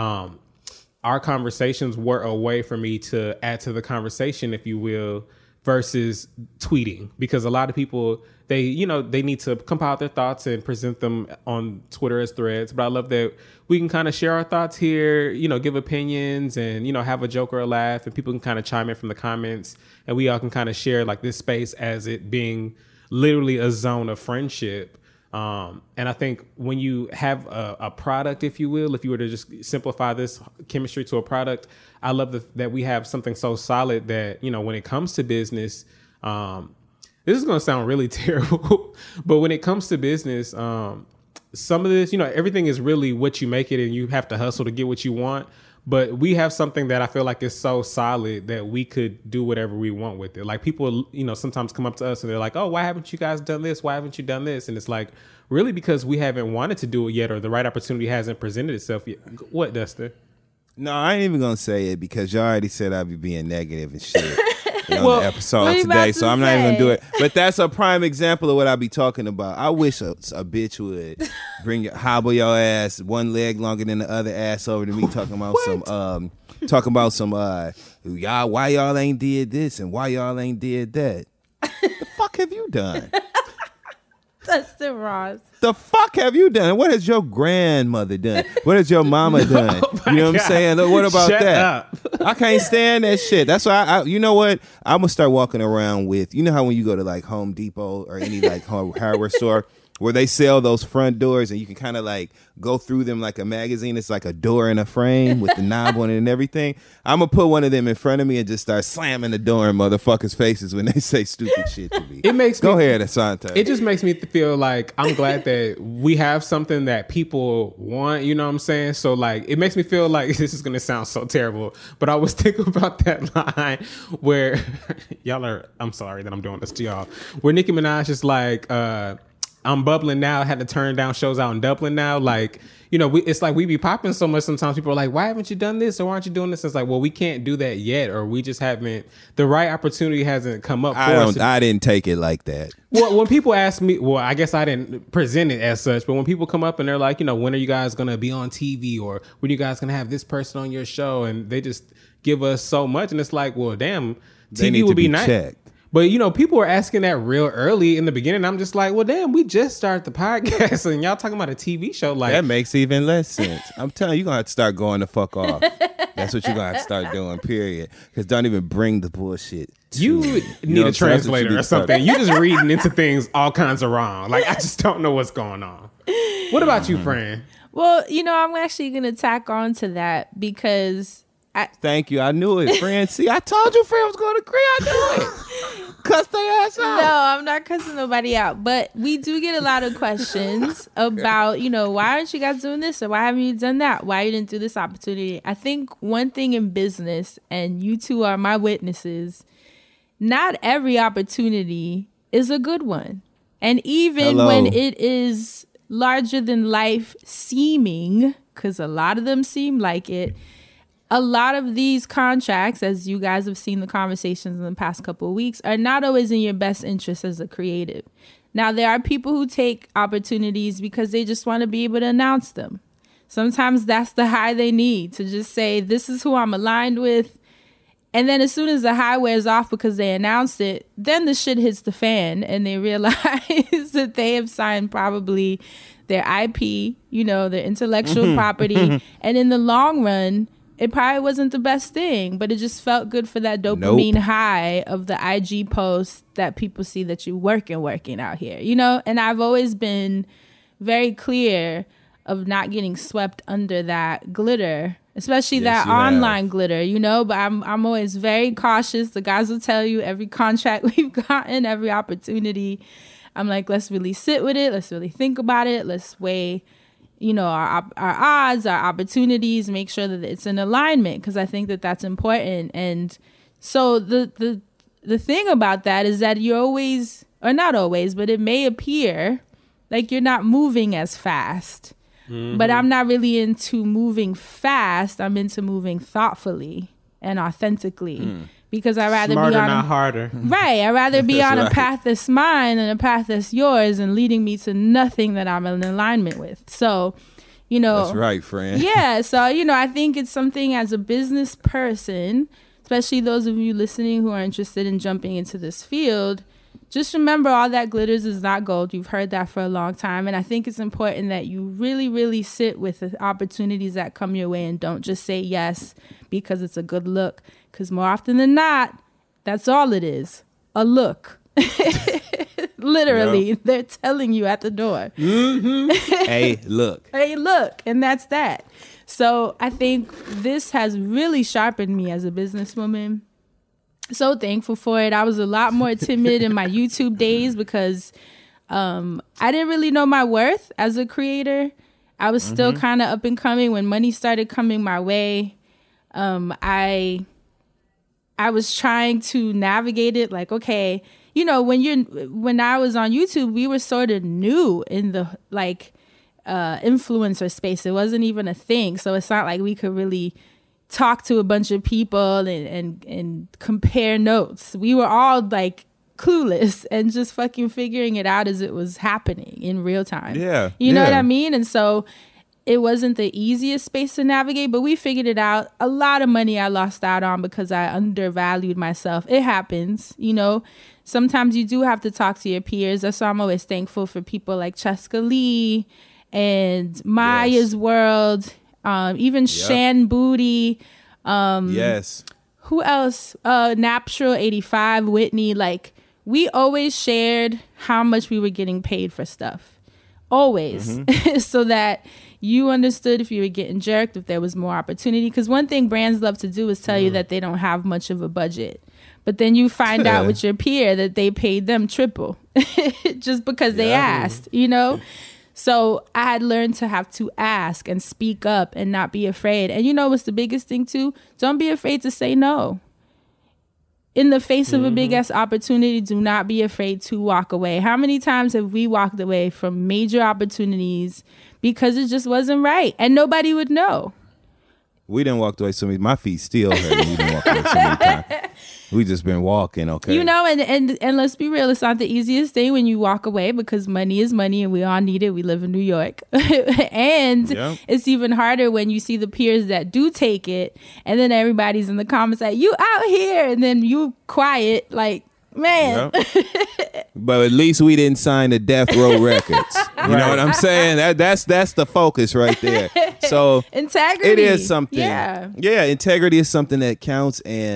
our conversations were a way for me to add to the conversation, if you will, versus tweeting, because a lot of people, they need to compile their thoughts and present them on Twitter as threads. But I love that we can kind of share our thoughts here, give opinions, and, have a joke or a laugh, and people can kind of chime in from the comments, and we all can kind of share like this space as it being literally a zone of friendship. And I think when you have a product, if you will, if you were to just simplify this chemistry to a product, I love that we have something so solid that, when it comes to business, this is going to sound really terrible, but when it comes to business, some of this, everything is really what you make it, and you have to hustle to get what you want. But we have something that I feel like is so solid that we could do whatever we want with it. Like, people, sometimes come up to us and they're like, oh, why haven't you guys done this? Why haven't you done this? And it's like, really, because we haven't wanted to do it yet, or the right opportunity hasn't presented itself yet. What, Dustin? No, I ain't even going to say it, because y'all already said I'd be being negative and shit on the episode today, so I'm not even going to do it. But that's a prime example of what I be talking about. I wish a bitch would hobble your ass one leg longer than the other ass over to me talking about some y'all, why y'all ain't did this and why y'all ain't did that. The fuck have you done? Dustin Ross. The fuck have you done? What has your grandmother done? What has your mama done? You know what I'm saying? Look, what about Shut that? Up. I can't stand that shit. That's why I you know what? I'm gonna start walking around with, how when you go to like Home Depot or any like hardware store where they sell those front doors and you can kind of like go through them like a magazine. It's like a door in a frame with the knob on it and everything. I'm going to put one of them in front of me and just start slamming the door in motherfuckers' faces when they say stupid shit to me. Go ahead, Asante. It just makes me feel like I'm glad that we have something that people want, you know what I'm saying? So like, it makes me feel like, this is going to sound so terrible, but I was thinking about that line where I'm sorry that I'm doing this to y'all, where Nicki Minaj is like, I'm bubbling now, had to turn down shows out in Dublin now. Like, it's like we be popping so much sometimes. People are like, why haven't you done this? Or why aren't you doing this? It's like, well, we can't do that yet. Or we just haven't, the right opportunity hasn't come up for us. I didn't take it like that. Well, when people ask me, well, I guess I didn't present it as such, but when people come up and they're like, when are you guys going to be on TV? Or when are you guys going to have this person on your show? And they just give us so much. And it's like, well, damn, TV would be nice. Checked. But, people were asking that real early in the beginning. I'm just like, well, damn, we just started the podcast and y'all talking about a TV show. Like, that makes even less sense. I'm telling you, you're going to have to start going the fuck off. That's what you're going to have to start doing, period. Because don't even bring the bullshit. You need a translator or something. You're just reading into things all kinds of wrong. Like, I just don't know what's going on. What about you, Fran? Well, I'm actually going to tack on to that because Thank you. I knew it, friend. See, I told you, friend was going to agree. I knew it. Cuss their ass out. No, I'm not cussing nobody out. But we do get a lot of questions about, why aren't you guys doing this? Or why haven't you done that? Why you didn't do this opportunity? I think one thing in business, and you two are my witnesses, not every opportunity is a good one. And even when it is larger than life seeming, because a lot of them seem like it, a lot of these contracts, as you guys have seen the conversations in the past couple of weeks, are not always in your best interest as a creative. Now, there are people who take opportunities because they just want to be able to announce them. Sometimes that's the high they need, to just say, this is who I'm aligned with. And then as soon as the high wears off because they announced it, then the shit hits the fan and they realize that they have signed probably their IP, their intellectual property. And in the long run, it probably wasn't the best thing, but it just felt good for that dopamine high of the IG post that people see that you working out here, And I've always been very clear of not getting swept under that glitter, especially that online glitter, But I'm always very cautious. The guys will tell you every contract we've gotten, every opportunity. I'm like, let's really sit with it. Let's really think about it. Let's weigh our odds, our opportunities, make sure that it's in alignment, because I think that that's important. And so the thing about that is that you're always, or not always, but it may appear like you're not moving as fast. Mm-hmm. But I'm not really into moving fast. I'm into moving thoughtfully and authentically. Because I'd rather Smarter, be on not harder. Right. I'd rather be on a path that's mine than a path that's yours and leading me to nothing that I'm in alignment with. So, That's right, friend. Yeah. So, I think it's something as a business person, especially those of you listening who are interested in jumping into this field, just remember all that glitters is not gold. You've heard that for a long time. And I think it's important that you really, really sit with the opportunities that come your way and don't just say yes because it's a good look. Because more often than not, that's all it is. A look. Literally, they're telling you at the door. Mm-hmm. Hey, look. Hey, look. And that's that. So I think this has really sharpened me as a businesswoman. So thankful for it. I was a lot more timid in my YouTube days because I didn't really know my worth as a creator. I was still kind of up and coming when money started coming my way. I was trying to navigate it like, okay, when I was on YouTube, we were sort of new in the influencer space. It wasn't even a thing. So it's not like we could really talk to a bunch of people and compare notes. We were all like clueless and just fucking figuring it out as it was happening in real time. Yeah. You know what I mean? And so it wasn't the easiest space to navigate, but we figured it out. A lot of money I lost out on because I undervalued myself. It happens, Sometimes you do have to talk to your peers. That's why I'm always thankful for people like Cheska Lee and Maya's World, even Shan Booty. Yes. Who else? Natural 85, Whitney. Like, we always shared how much we were getting paid for stuff. Always. So that you understood if you were getting jerked, if there was more opportunity. Because one thing brands love to do is tell you that they don't have much of a budget. But then you find out with your peer that they paid them triple just because they asked, So I had learned to have to ask and speak up and not be afraid. And what's the biggest thing too? Don't be afraid to say no. In the face of a big ass opportunity, do not be afraid to walk away. How many times have we walked away from major opportunities because it just wasn't right and nobody would know? We didn't walk away so many. My feet still hurt. We didn't walk away so many times. We just been walking, okay? And let's be real. It's not the easiest thing when you walk away because money is money and we all need it. We live in New York. And it's even harder when you see the peers that do take it and then everybody's in the comments like, you out here. And then you quiet like, man. But at least we didn't sign the Death Row Records. You know what I'm saying? That's the focus right there. So integrity. It is something. Yeah. Integrity is something that counts. And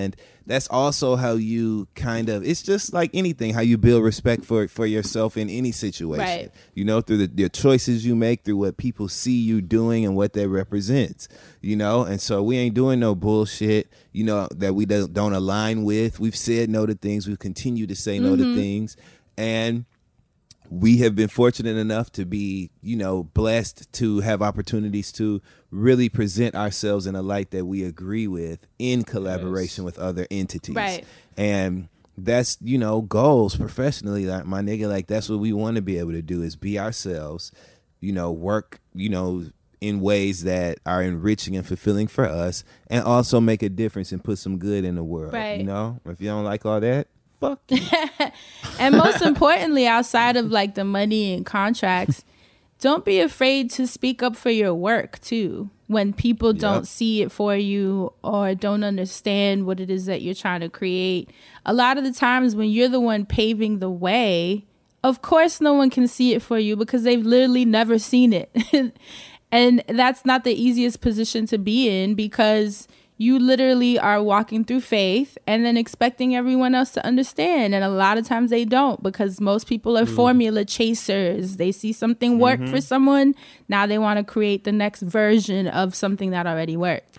that's also how you kind of, it's just like anything, how you build respect for yourself in any situation, Right. you know, through the choices you make, through what people see you doing and what that represents, you know. And so we ain't doing no bullshit, you know, that we don't align with. We've said no to things. We've continued to say no to things. And we have been fortunate enough to be, you know, blessed to have opportunities to really present ourselves in a light that we agree with in collaboration with other entities. Right. And that's, you know, goals professionally, like my nigga, like that's what we want to be able to do, is be ourselves, you know, work, you know, in ways that are enriching and fulfilling for us, and also make a difference and put some good in the world. Right. You know, if you don't like all that, fuck you. And most importantly, outside of like the money and contracts, don't be afraid to speak up for your work too. When people don't see it for you or don't understand what it is that you're trying to create. A lot of the times when you're the one paving the way, of course no one can see it for you because they've literally never seen it. And that's not the easiest position to be in, because you literally are walking through faith and then expecting everyone else to understand. And a lot of times they don't, because most people are formula chasers. They see something work for someone. Now they want to create the next version of something that already worked.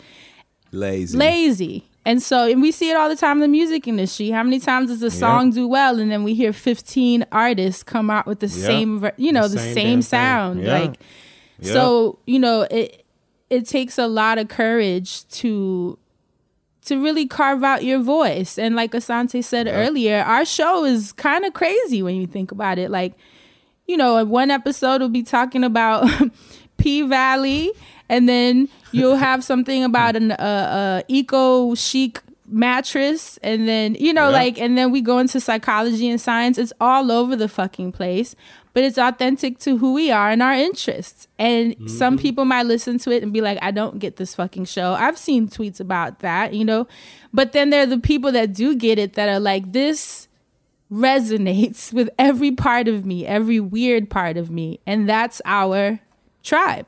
Lazy. And so, and we see it all the time in the music industry. How many times does a song do well and then we hear 15 artists come out with the same, the same sound? Like, so, you know, it takes a lot of courage to really carve out your voice. And like Asante said earlier, our show is kind of crazy when you think about it. Like, you know, in one episode we'll be talking about P-Valley, and then you'll have something about an eco chic mattress, and then, you know, like, and then we go into psychology and science. It's all over the fucking place, but it's authentic to who we are and our interests. And some people might listen to it and be like, I don't get this fucking show. I've seen tweets about that, you know, but then there are the people that do get it, that are like, this resonates with every part of me, every weird part of me. And that's our tribe.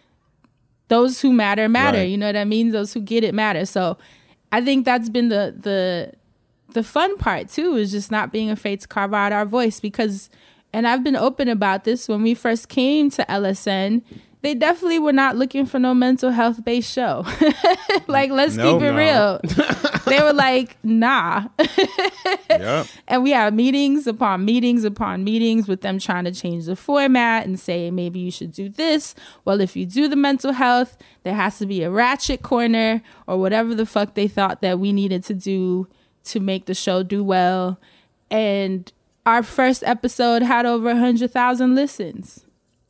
Those who matter, Right. you know what I mean? Those who get it matter. So I think that's been the fun part too, is just not being afraid to carve out our voice. Because, and I've been open about this, when we first came to LSN, they definitely were not looking for no mental health based show. Like, let's keep it real. They were like, nah. And we had meetings upon meetings upon meetings with them trying to change the format and say, maybe you should do this. Well, if you do the mental health, there has to be a ratchet corner, or whatever the fuck they thought that we needed to do to make the show do well. And our first episode had over 100,000 listens.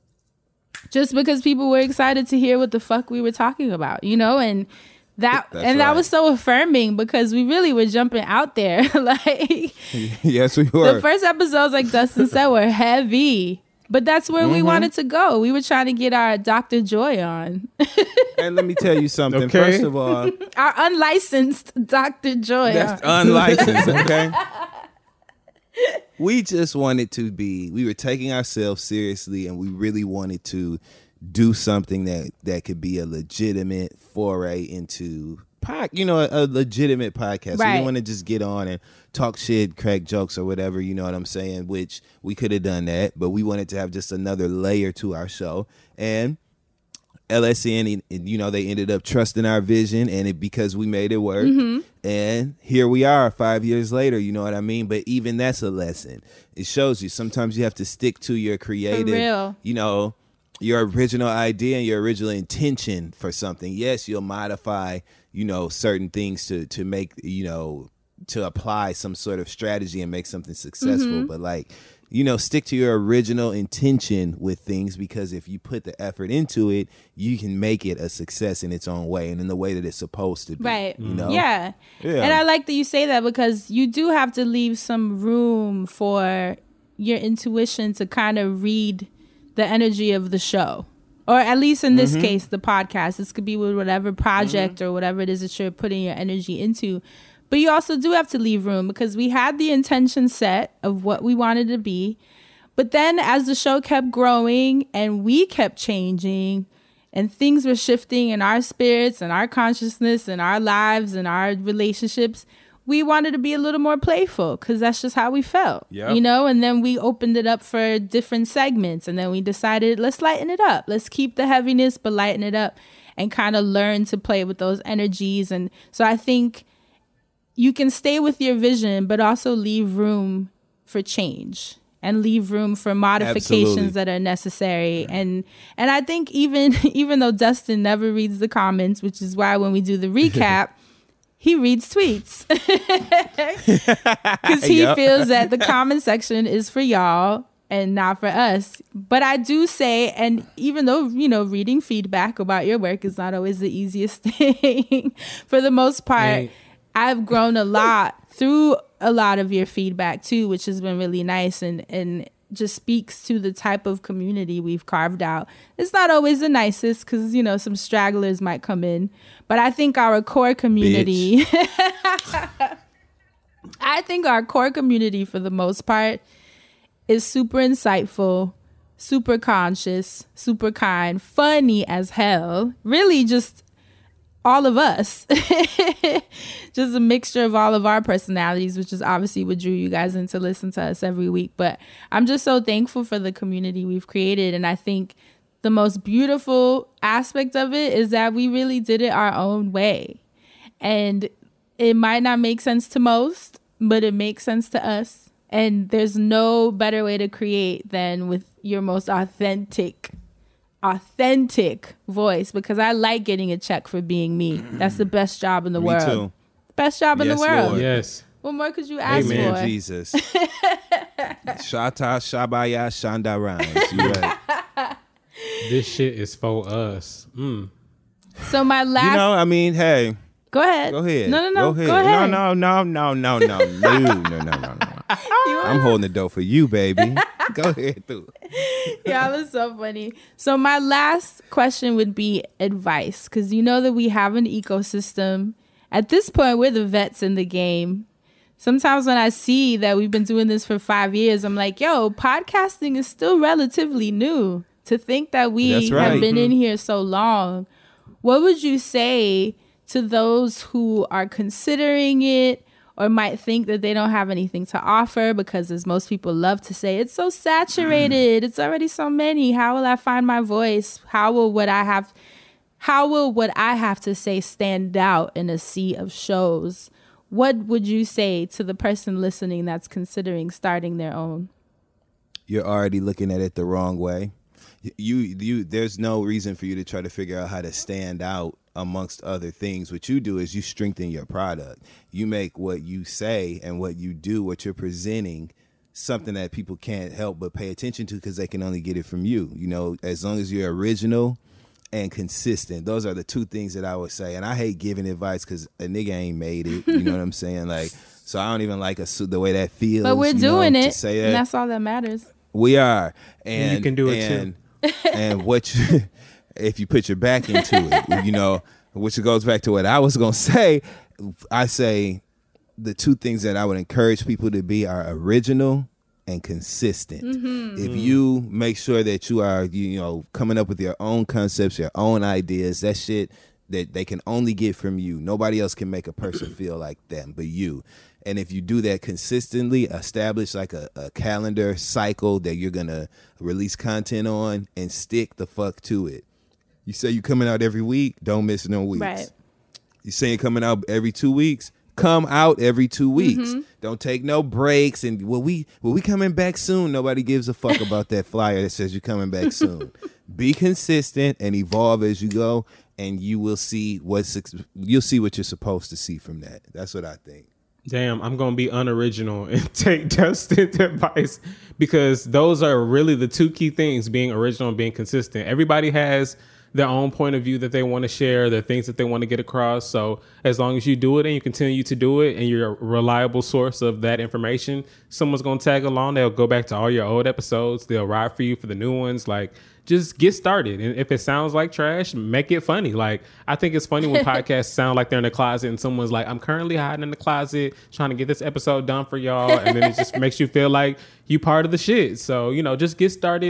Just because people were excited to hear what the fuck we were talking about, you know? And that that was so affirming, because we really were jumping out there. Like, yes, we were. The first episodes, like Dustin said, were heavy. But that's where we wanted to go. We were trying to get our Dr. Joy on. And let me tell you something. First of all, our unlicensed Dr. Joy. that's unlicensed, okay? We just wanted to be, we were taking ourselves seriously, and we really wanted to do something that could be a legitimate foray into a legitimate podcast. Right. We didn't want to just get on and talk shit, crack jokes or whatever, you know what I'm saying, which we could have done that, but we wanted to have just another layer to our show. And LSN, you know, they ended up trusting our vision, and because we made it work. And here we are 5 years later, you know what I mean? But even that's a lesson. It shows you sometimes you have to stick to your creative, you know, your original idea and your original intention for something. Yes, you'll modify, you know, certain things to make, you know, to apply some sort of strategy and make something successful. But like, you know, stick to your original intention with things, because if you put the effort into it, you can make it a success in its own way and in the way that it's supposed to be. Right. You know? Yeah. And I like that you say that, because you do have to leave some room for your intuition to kind of read the energy of the show. Or at least in this case, the podcast. This could be with whatever project or whatever it is that you're putting your energy into. But you also do have to leave room, because we had the intention set of what we wanted to be. But then as the show kept growing and we kept changing and things were shifting in our spirits and our consciousness and our lives and our relationships, we wanted to be a little more playful because that's just how we felt, Yep. you know? And then we opened it up for different segments, and then we decided, let's lighten it up. Let's keep the heaviness, but lighten it up and kind of learn to play with those energies. And so I think you can stay with your vision, but also leave room for change and leave room for modifications Absolutely. that are necessary. And I think even though Dustin never reads the comments, which is why when we do the recap, he reads tweets because he Yep. feels that the comment section is for y'all and not for us. But I do say, and even though, you know, reading feedback about your work is not always the easiest thing, for the most part, Hey. I've grown a lot through a lot of your feedback too, which has been really nice and just speaks to the type of community we've carved out. It's not always the nicest because, you know, some stragglers might come in, but I think our core community, I think our core community for the most part is super insightful, super conscious, super kind, funny as hell, really just all of us. Just a mixture of all of our personalities, which is obviously what drew you guys in to listen to us every week. But I'm just so thankful for the community we've created. And I think the most beautiful aspect of it is that we really did it our own way. And it might not make sense to most, but it makes sense to us. And there's no better way to create than with your most authentic voice, because I like getting a check for being me. That's the best job in the Me world. too. Best job in the Yes, world. Lord. Yes. What more could you ask Amen. for? Jesus. Shata Shabaya Shanda rhymes. You right. This shit is for us. So my last, You know, I mean, hey, go ahead. go ahead. No. Go ahead. Go ahead. No. I'm holding the door for you, baby. Go ahead through. Y'all are so funny. So my last question would be advice, because you know that we have an ecosystem. At this point, we're the vets in the game. Sometimes when I see that we've been doing this for 5 years, I'm like, yo, podcasting is still relatively new. To think that we That's right. have been in here so long, what would you say to those who are considering it or might think that they don't have anything to offer? Because as most people love to say, it's so saturated. It's already so many. How will I find my voice? How will what I have to say stand out in a sea of shows? What would you say to the person listening that's considering starting their own? You're already looking at it the wrong way. You there's no reason for you to try to figure out how to stand out amongst other things. What you do is you strengthen your product. You make what you say and what you do, what you're presenting, something that people can't help but pay attention to because they can only get it from you. You know, as long as you're original and consistent, those are the two things that I would say. And I hate giving advice because a nigga ain't made it. You know what I'm saying? Like, so I don't even like the way that feels. But we're you know, doing to it, say that. and that's all that matters. We are, And you can do it too. And what you, if you put your back into it, you know, which goes back to what I was gonna say. I say the two things that I would encourage people to be are original and consistent. If you make sure that you are, you know, coming up with your own concepts, your own ideas, that shit that they can only get from you. Nobody else can make a person feel like them but you. And if you do that consistently, establish like a calendar cycle that you're going to release content on and stick the fuck to it. You say you're coming out every week, don't miss no weeks. Right. You say you're coming out every 2 weeks, come out every 2 weeks. Don't take no breaks. And will we coming back soon? Nobody gives a fuck about that flyer that says you're coming back soon. Be consistent and evolve as you go, and you will see you'll see what you're supposed to see from that. That's what I think. Damn, I'm going to be unoriginal and take Dustin's advice, because those are really the two key things, being original and being consistent. Everybody has their own point of view that they want to share, their things that they want to get across. So as long as you do it and you continue to do it and you're a reliable source of that information, someone's going to tag along. They'll go back to all your old episodes. They'll ride for you for the new ones. Like, just get started. And if it sounds like trash, make it funny. Like, I think it's funny when podcasts sound like they're in the closet and someone's like, I'm currently hiding in the closet trying to get this episode done for y'all. And then it just makes you feel like you part of the shit. So, you know, just get started.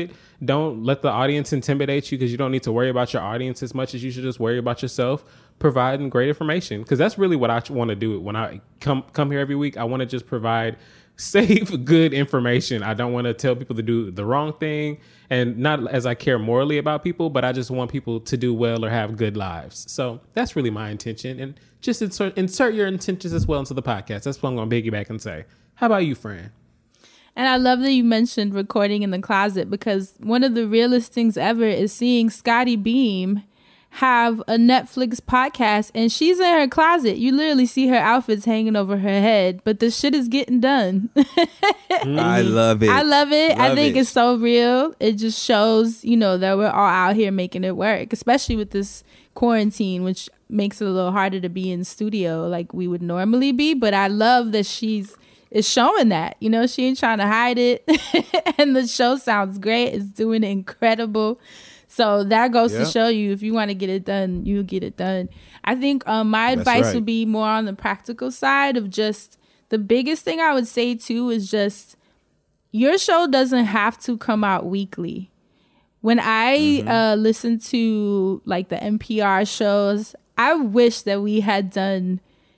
Don't let the audience intimidate you, because you don't need to worry about your audience as much as you should just worry about yourself providing great information. Because that's really what I want to do. When I come here every week, I want to just provide safe, good information. I don't want to tell people to do the wrong thing, and not as I care morally about people, but I just want people to do well or have good lives. So that's really my intention. And just insert your intentions as well into the podcast. That's what I'm going to piggyback and say. How about you, Fran? And I love that you mentioned recording in the closet, because one of the realest things ever is seeing Scotty Beam have a Netflix podcast and she's in her closet. You literally see her outfits hanging over her head, but the shit is getting done. I love it. I love it. I think it's so real. It just shows, you know, that we're all out here making it work, especially with this quarantine, which makes it a little harder to be in studio like we would normally be. But I love that is showing that, you know, she ain't trying to hide it. And the show sounds great. It's doing incredible. So that goes to show you, if you want to get it done, you get it done. I think my advice would be more on the practical side of just the biggest thing I would say too is just your show doesn't have to come out weekly. When I listen to like the NPR shows, I wish that we had done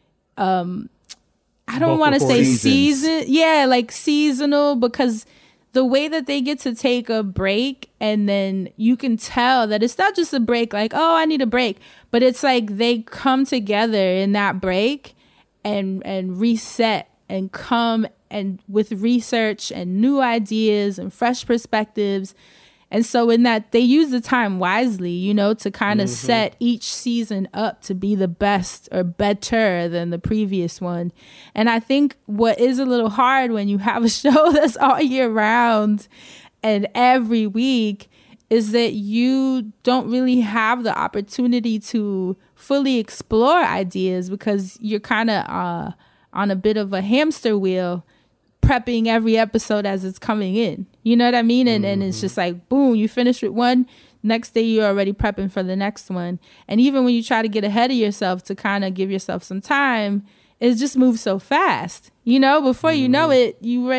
I don't want to say season. Yeah, like seasonal, because the way that they get to take a break, and then you can tell that it's not just a break like, oh, I need a break, but it's like they come together in that break and reset and come and with research and new ideas and fresh perspectives. And so in that, they use the time wisely, you know, to kind of set each season up to be the best or better than the previous one. And I think what is a little hard when you have a show that's all year round and every week is that you don't really have the opportunity to fully explore ideas, because you're kind of on a bit of a hamster wheel, prepping every episode as it's coming in. You know what I mean? And it's just like, boom, you finish with one, next day you're already prepping for the next one. And even when you try to get ahead of yourself to kind of give yourself some time, it just moves so fast. You know, before you know it,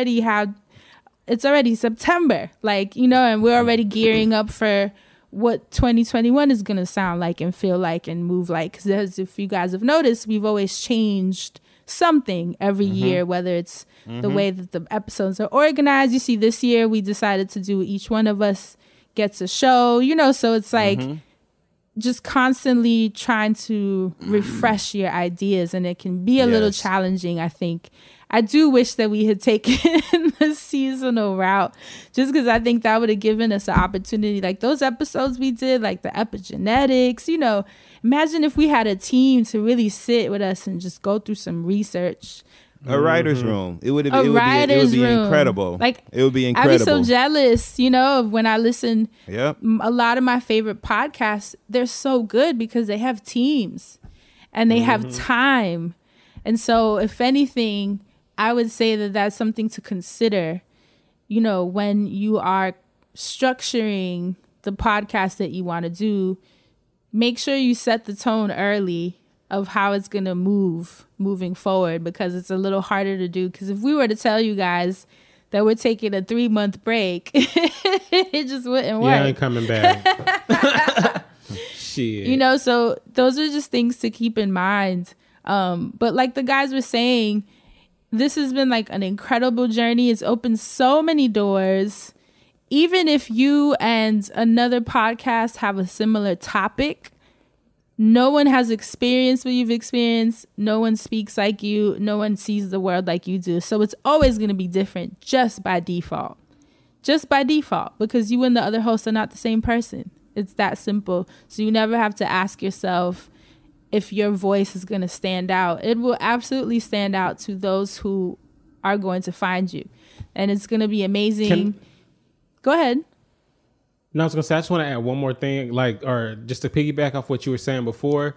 it's already September. Like, you know, and we're already gearing up for what 2021 is going to sound like and feel like and move like. Because if you guys have noticed, we've always changed something every year, whether it's the way that the episodes are organized. You see, this year we decided to do each one of us gets a show, you know, so it's like just constantly trying to refresh your ideas, and it can be a little challenging, I think. I do wish that we had taken the seasonal route, just because I think that would have given us an opportunity. Like those episodes we did, like the epigenetics, you know, imagine if we had a team to really sit with us and just go through some research. A writer's room. It would be incredible. Like, it would be incredible. I'd be so jealous, you know, of when I listen. Yep. A lot of my favorite podcasts, they're so good because they have teams and they have time. And so if anything, I would say that that's something to consider, you know, when you are structuring the podcast that you want to do. Make sure you set the tone early of how it's going to moving forward, because it's a little harder to do. Because if we were to tell you guys that we're taking a 3-month break, it just wouldn't work. Yeah, I ain't coming back. Shit. You know, so those are just things to keep in mind. But like the guys were saying, this has been like an incredible journey. It's opened so many doors. Even if you and another podcast have a similar topic, no one has experienced what you've experienced. No one speaks like you. No one sees the world like you do. So it's always going to be different just by default. Just by default, because you and the other host are not the same person. It's that simple. So you never have to ask yourself if your voice is going to stand out. It will absolutely stand out to those who are going to find you. And it's going to be amazing. Go ahead. No, I was gonna say, I just want to add one more thing, like, or just to piggyback off what you were saying before.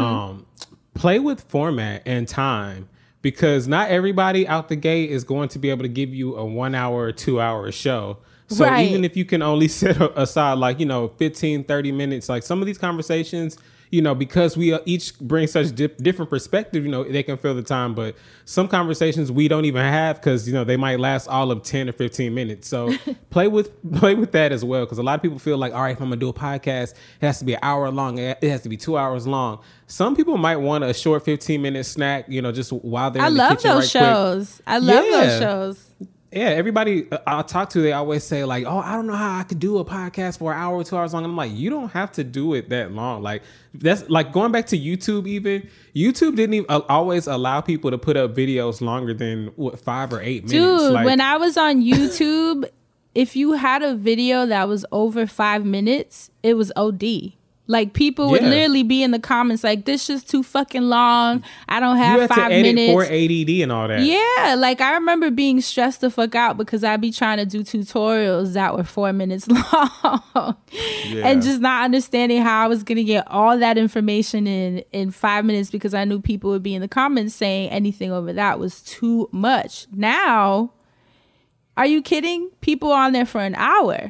Play with format and time, because not everybody out the gate is going to be able to give you a 1 hour or 2 hour show. So even if you can only set aside like, you know, 15, 30 minutes, like some of these conversations, you know, because we each bring such different perspective, you know, they can fill the time. But some conversations we don't even have because, you know, they might last all of 10 or 15 minutes. So play with that as well. Because a lot of people feel like, all right, if I'm going to do a podcast, it has to be an hour long. It has to be 2 hours long. Some people might want a short 15-minute snack, you know, just while they're in the kitchen right quick. I love those shows. Yeah, everybody I talk to, they always say like, oh, I don't know how I could do a podcast for an hour or 2 hours long. And I'm like, you don't have to do it that long. Like, that's like going back to YouTube even. YouTube didn't even always allow people to put up videos longer than 5 or 8 minutes. Dude, like, when I was on YouTube, if you had a video that was over 5 minutes, it was OD. Like, people would literally be in the comments like, this is too fucking long. I don't have 5 minutes. You had to edit for ADD and all that. Yeah, like, I remember being stressed the fuck out because I'd be trying to do tutorials that were 4 minutes long. And just not understanding how I was going to get all that information in 5 minutes because I knew people would be in the comments saying anything over that was too much. Now, are you kidding? People on there for an hour.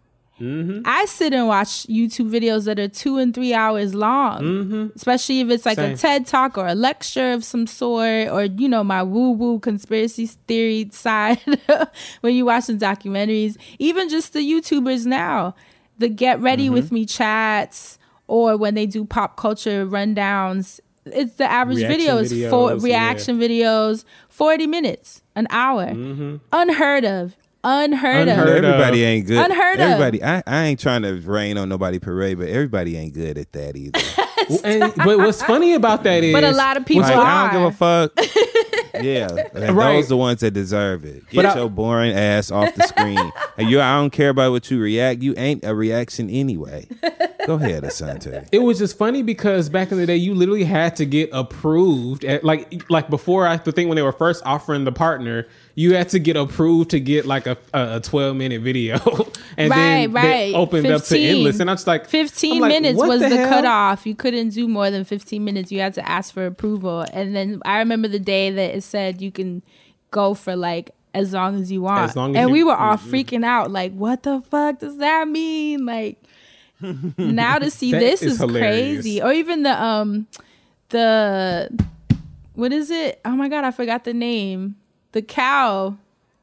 I sit and watch YouTube videos that are 2 and 3 hours long, especially if it's like a TED Talk or a lecture of some sort, or, you know, my woo-woo conspiracy theory side when you watch some documentaries. Even just the YouTubers now, the Get Ready With Me chats, or when they do pop culture rundowns, it's the average video is reaction videos, 40 minutes, an hour. Unheard of. Everybody ain't good. Everybody, I ain't trying to rain on nobody parade, but everybody ain't good at that either. But what's funny about that is, but a lot of people like, are. I don't give a fuck. Yeah, and those are the ones that deserve it. Get your boring ass off the screen. And I don't care about what you react. You ain't a reaction anyway. Go ahead, Asante. It was just funny because back in the day, you literally had to get approved. Like before, I think when they were first offering the partner, you had to get approved to get like a 12-minute video. And then they opened 15. Up to endless. And I'm just like, 15 minutes was the cutoff. You couldn't do more than 15 minutes. You had to ask for approval. And then I remember the day that it said you can go for like as long as you want. We were all freaking out. Like, what the fuck does that mean? Like, now to see this is crazy. Or even the what is it? Oh my God, I forgot the name. The cow.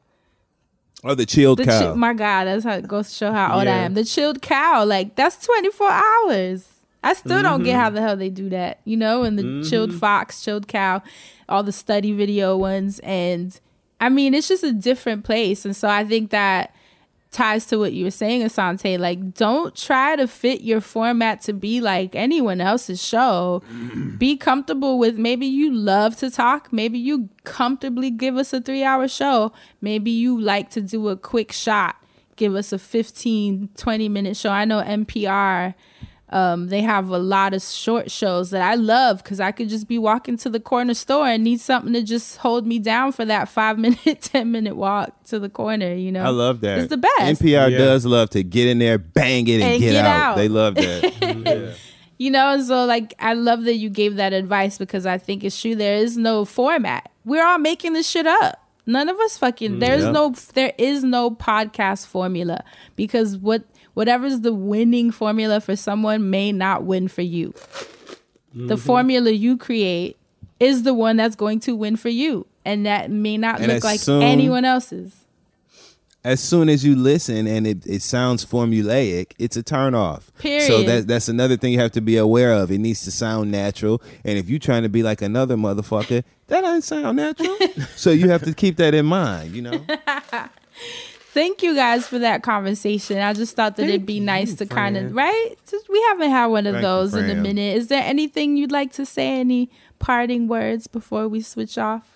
Oh, the chilled cow. My God, that's how it goes to show how old I am. The chilled cow, like, that's 24 hours. I still don't get how the hell they do that, you know? And the chilled fox, chilled cow, all the study video ones. And I mean, it's just a different place. And so I think that ties to what you were saying, Asante. Like, don't try to fit your format to be like anyone else's show. Be comfortable with, maybe you love to talk. Maybe you comfortably give us a 3-hour show. Maybe you like to do a quick shot. Give us a 15, 20-minute show. I know NPR, they have a lot of short shows that I love because I could just be walking to the corner store and need something to just hold me down for that 5-minute, 10-minute walk to the corner, you know? I love that. It's the best. NPR does love to get in there, bang it, and get out. They love that. You know, and so like, I love that you gave that advice because I think it's true. There is no format. We're all making this shit up. None of us fucking, there is no podcast formula because whatever's the winning formula for someone may not win for you. The formula you create is the one that's going to win for you. And that may not look like anyone else's. As soon as you listen and it sounds formulaic, it's a turn off. Period. So that's another thing you have to be aware of. It needs to sound natural. And if you're trying to be like another motherfucker, that doesn't sound natural. So you have to keep that in mind, you know? Thank you guys for that conversation. I just thought that it'd be nice to kind of, right? We haven't had one of those in a minute. Is there anything you'd like to say? Any parting words before we switch off?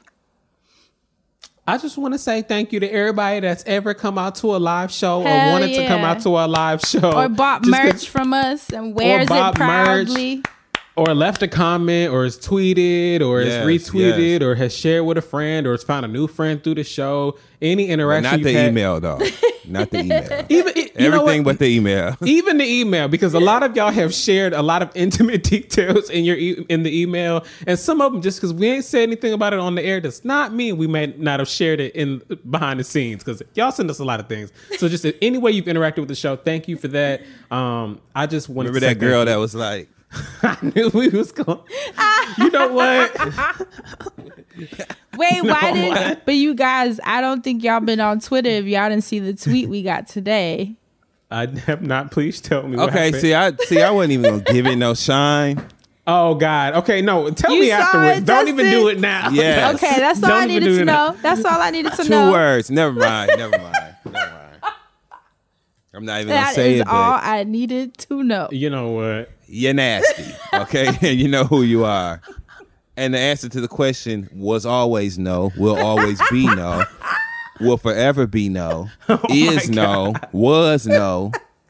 I just want to say thank you to everybody that's ever come out to a live show or wanted to come out to a live show. Or bought merch from us and wears it proudly. Merch, or left a comment or has tweeted or has retweeted or has shared with a friend or has found a new friend through the show. Any interaction not the email, though. Not the email. Everything but the email. Even the email, because a lot of y'all have shared a lot of intimate details in the email, and some of them just because we ain't said anything about it on the air does not mean we may not have shared it in behind the scenes, because y'all send us a lot of things. So just any way you've interacted with the show, thank you for that. I just want to remember that girl that was like, I knew we was going. You know what? Wait, You know why did? what? But you guys, I don't think y'all been on Twitter if y'all didn't see the tweet we got today. I have not. Please tell me. What Okay, happened. see, I wasn't even gonna give it no shine. Oh God. Okay, no. Tell You me saw afterwards. it, Don't even Dustin? do it now. Yes. Okay, that's all Don't I even needed do to it know. now. That's all I needed to 2 know. words. Never mind. I'm not even gonna That say is it, all but I needed to know. You know what? you're nasty. Okay, and you know who you are. And the answer to the question was always no. Will always be no. Will forever be no. Is no. Was no.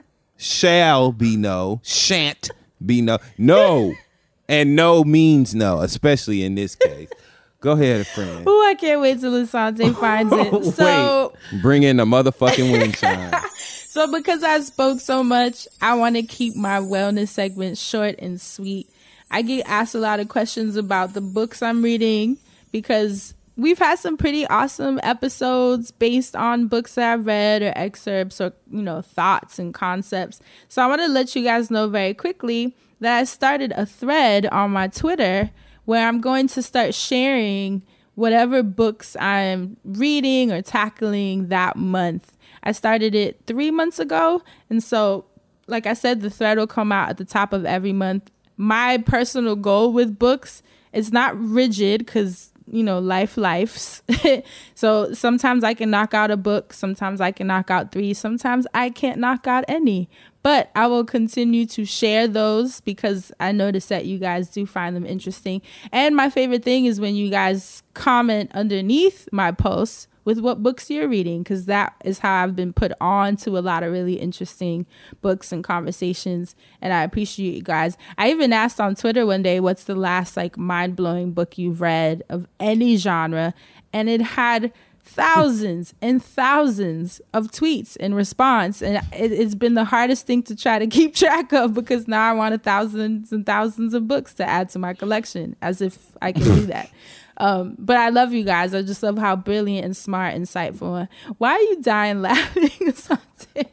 Shall be no. Shan't be no. No. And no means no, especially in this case. Go ahead, friend. Ooh, I can't wait till Asante finds it. So, Bring in the motherfucking wind chime. so because I spoke so much, I want to keep my wellness segment short and sweet. I get asked a lot of questions about the books I'm reading because we've had some pretty awesome episodes based on books that I've read or excerpts or, thoughts and concepts. So I want to let you guys know very quickly that I started a thread on my Twitter where I'm going to start sharing whatever books I'm reading or tackling that month. I started it 3 months ago. And so, like I said, the thread will come out at the top of every month. My personal goal with books is not rigid because, lifes. So sometimes I can knock out a book. Sometimes I can knock out 3. Sometimes I can't knock out any. But I will continue to share those because I noticed that you guys do find them interesting. And my favorite thing is when you guys comment underneath my posts with what books you're reading, because that is how I've been put on to a lot of really interesting books and conversations. And I appreciate you guys. I even asked on Twitter one day, what's the last mind-blowing book you've read of any genre? And it had thousands and thousands of tweets in response, and it's been the hardest thing to try to keep track of because now I wanted thousands and thousands of books to add to my collection, as if I can do that. But I love you guys. I just love how brilliant and smart, insightful. Why are you dying laughing? Asante?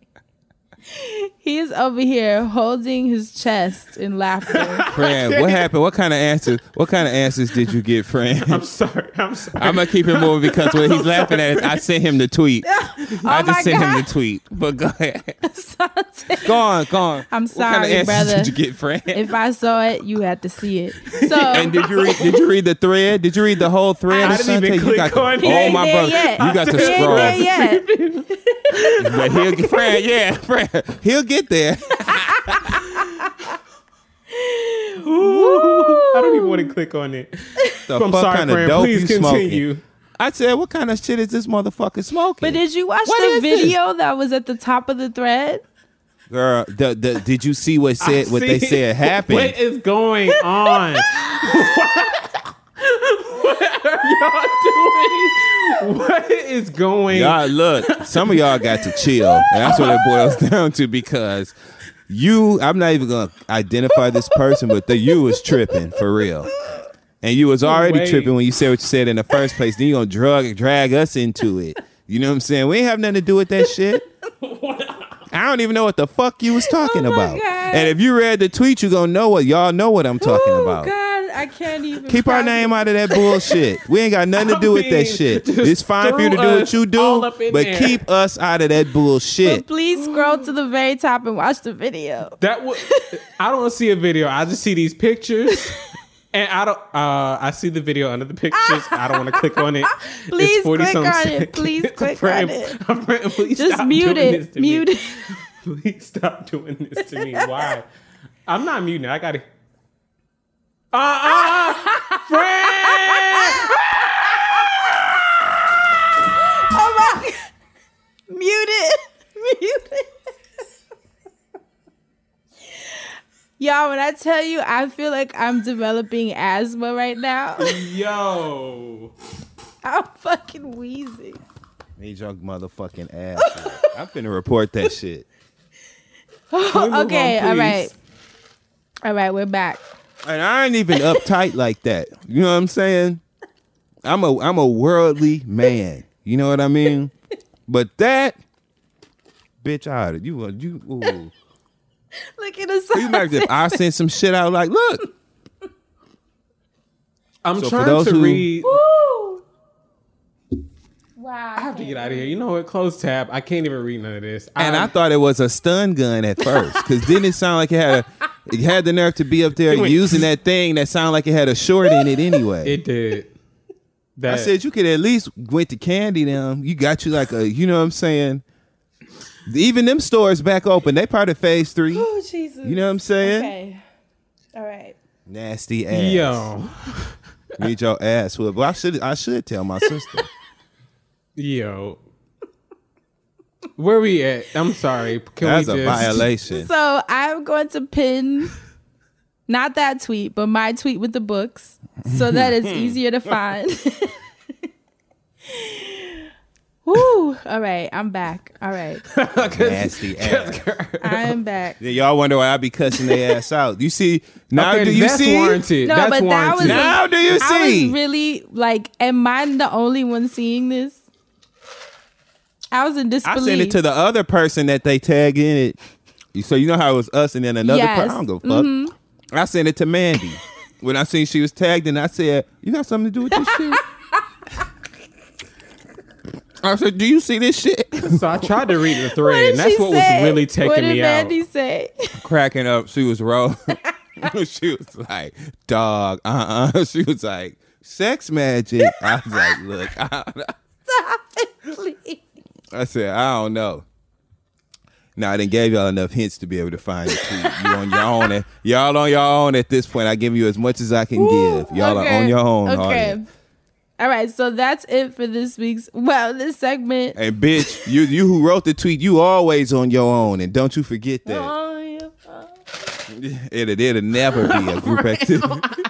He is over here holding his chest in laughter. Friend, what happened? What kind of answers did you get, friend? I'm sorry. I'm gonna keep it moving because when he's laughing at it, I sent him the tweet. I just sent him the tweet. But go ahead. Go on. I'm What kind of sorry, answers brother. did you get, friend? If I saw it, you had to see it. So, And did you read the thread? Did you read the whole thread? I didn't even Asante? You got click on to, it. oh my He ain't brother, there yet. you got to He ain't scroll. there yet. But friend, he'll get there. I don't even want to click on it. The I'm fuck sorry, kind of friend. dope Please you continue. smoking? I said, what kind of shit is this motherfucker smoking? But did you watch What the is this? video that was at the top of the thread? Girl, did you see what they said happened? What is going on? What are y'all doing? What is going on? Y'all, look, some of y'all got to chill. And that's what it boils down to because I'm not even going to identify this person, but you was tripping for real. And you was already Wait. tripping when you said what you said in the first place. Then you going to drag us into it. You know what I'm saying? We ain't have nothing to do with that shit. I don't even know what the fuck you was talking about. God. And if you read the tweet, you going to know what I'm talking about. God, I can't even. Keep our name out of that bullshit. We ain't got nothing to do with that shit. just It's fine for you to do threw what you us do, all up in but there. keep us out of that bullshit. But please scroll to the very top and watch the video. I don't see a video. I just see these pictures. And I see the video under the pictures. I don't want to click on it. Please It's 40 click something on it. seconds. Please click Friend, on it. friend, please Just stop mute doing it. this to Mute me. it. Please stop doing this to me. Why? I'm not muting it. I got to. Friend! Oh my God. Mute it. Mute it. Y'all, when I tell you, I feel like I'm developing asthma right now. Yo. I'm fucking wheezing. Need your motherfucking ass. I'm finna report that shit. Okay, on, all please? right. All right, we're back. And I ain't even uptight like that. You know what I'm saying? I'm a worldly man. You know what I mean? But that bitch out of you. Ooh. Look at us. Can you imagine if I sent some shit out like, look. I'm So for trying those to who- read. Woo! Wow. I have to get out of here. You know what? Close tab. I can't even read none of this. And I thought it was a stun gun at first, because didn't it sound like it had the nerve to be up there It went- using that thing that sounded like it had a short in it anyway. It did. I said you could at least went to Candy them. You got you like a, you know what I'm saying? Even them stores back open. They part of phase 3. Oh, Jesus. You know what I'm saying? Okay. All right. Nasty ass. Yo. Need your ass whooped. Well, I should tell my sister. Yo. Where we at? I'm sorry. Can That's we a just... violation. So I'm going to pin not that tweet, but my tweet with the books so that it's easier to find. Woo. All right. I'm back. All right. Nasty ass. I am back. Yeah, y'all wonder why I be cussing their ass out. You see, now Okay, do you that's see? warranted. No, That's but that was warranted. Now do you I see? was really like, am I the only one seeing this? I was in I disbelief. sent it to the other person that they tag in it. So you know how it was us and then another Yes. person. I don't give a fuck. I sent it to Mandy. When I seen she was tagged, and I said, "You got something to do with this shit?" I said, "Do you see this shit?" So I tried to read the What thread, did and that's she what say? was really taking what did me out. Mandy say? Cracking up. She was rolling. She was like, "Dog, She was like, "Sex magic." I was like, "Look," Stop it, please. I said, "I don't know." Now I didn't give y'all enough hints to be able to find the tweet. You on your own. Y'all on your own at this point. I give you as much as I can give. Y'all are on your own. Okay. Audience. All right. So that's it for this this segment. And bitch, you who wrote the tweet, you always on your own, and don't you forget that. Oh, yeah. It'll never be a group activity.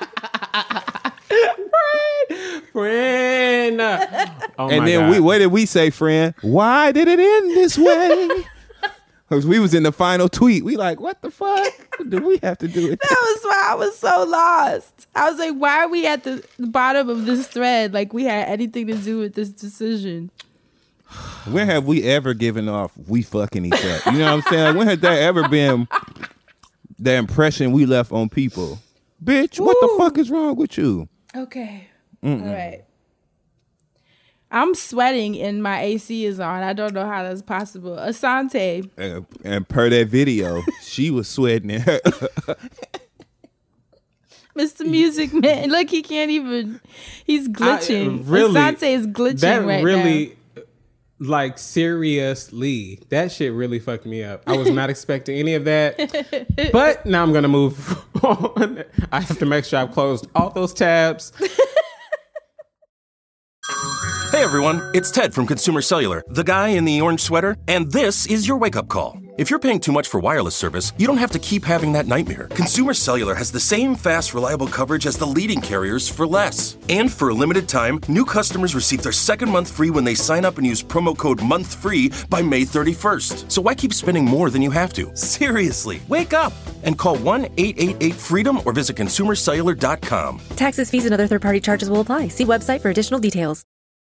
Friend. Oh And my then God. what did we say, friend? Why did it end this way? Because we was in the final tweet. We like, what the fuck? What do we have to do with That was why I was so lost. I was like, why are we at the bottom of this thread? Like we had anything to do with this decision. When have we ever given off we fucking each other? You know what I'm saying? Like, when has that ever been the impression we left on people? Bitch, what the fuck is wrong with you? Okay. All right. I'm sweating and my AC is on. I don't know how that's possible. Asante. And per that video, she was sweating in her. Mr. Music Man. Look, he can't even. He's glitching. really, Asante is glitching that right really, like, seriously, that shit really fucked me up. I was not expecting any of that. But now I'm going to move on. I have to make sure I've closed all those tabs. Hey everyone, it's Ted from Consumer Cellular, the guy in the orange sweater, and this is your wake-up call. If you're paying too much for wireless service, you don't have to keep having that nightmare. Consumer Cellular has the same fast, reliable coverage as the leading carriers for less. And for a limited time, new customers receive their second month free when they sign up and use promo code MONTHFREE by May 31st. So why keep spending more than you have to? Seriously, wake up and call 1-888-FREEDOM or visit consumercellular.com. Taxes, fees, and other third-party charges will apply. See website for additional details.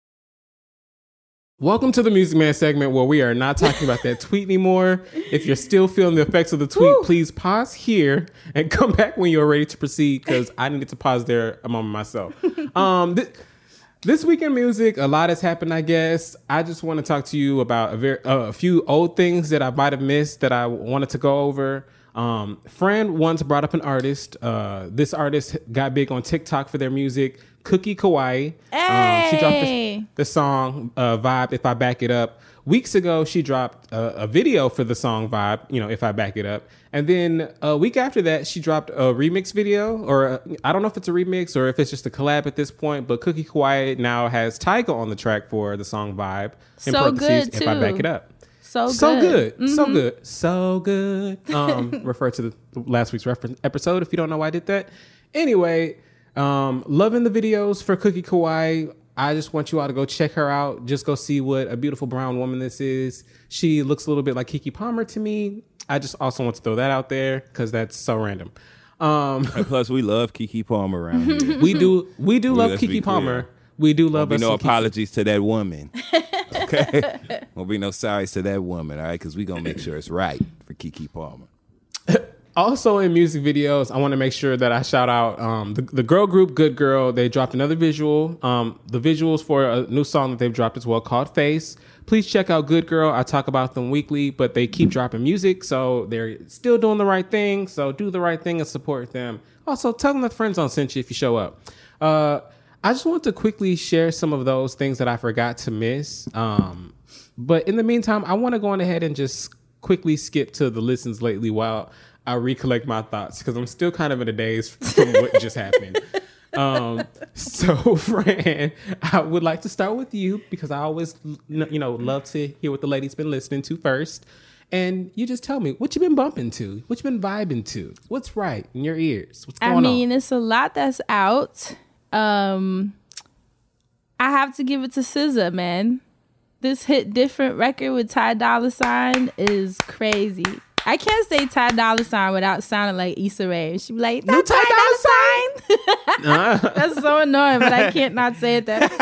Welcome to the Music Man segment where we are not talking about that tweet anymore. If you're still feeling the effects of the tweet, please pause here and come back when you're ready to proceed because I needed to pause there a moment myself. This week in music, a lot has happened, I guess. I just want to talk to you about a few old things that I might have missed that I wanted to go over. Friend once brought up an artist. This artist got big on TikTok for their music. Cookie Kawaii. She dropped the song Vibe, If I Back It Up. Weeks ago, she dropped a video for the song Vibe, If I Back It Up. And then a week after that, she dropped a remix video, or I don't know if it's a remix or if it's just a collab at this point, but Cookie Kawaii now has Tyga on the track for the song Vibe. In So good, If I Back It Up. So good. Mm-hmm. So good. Refer to the last week's reference episode if you don't know why I did that. Anyway, loving the videos for Cookie Kawaii. I just want you all to go check her out. Just go see what a beautiful brown woman this is. She looks a little bit like Keke Palmer to me. I just also want to throw that out there because that's so random. And plus, we love Keke Palmer around here. We do love let's be Keke clear. Palmer. We do love Won't be us no some Keke. apologies to that woman. Okay? Won't be no sorries to that woman, all right? Because we're going to make sure it's right for Keke Palmer. Also in music videos, I want to make sure that I shout out the girl group Good Girl. They dropped another visual. The visuals for a new song that they've dropped as well called Face. Please check out Good Girl. I talk about them weekly, but they keep dropping music, so they're still doing the right thing. So do the right thing and support them. Also, tell them that Friend Zone sent you if you show up. I just want to quickly share some of those things that I forgot to miss. But in the meantime, I want to go on ahead and just quickly skip to the listens lately while I recollect my thoughts, because I'm still kind of in a daze from what just happened. So, Fran, I would like to start with you because I always, love to hear what the lady's been listening to first. And you just tell me what you been bumping to, what you been vibing to, what's right in your ears, what's going on? It's a lot that's out. I have to give it to SZA, man. This Hit Different record with Ty Dolla $ign is crazy. I can't say Ty Dolla $ign without sounding like Issa Rae. She'd be like, "No Ty Dolla $ign." That's so annoying, but I can't not say it that.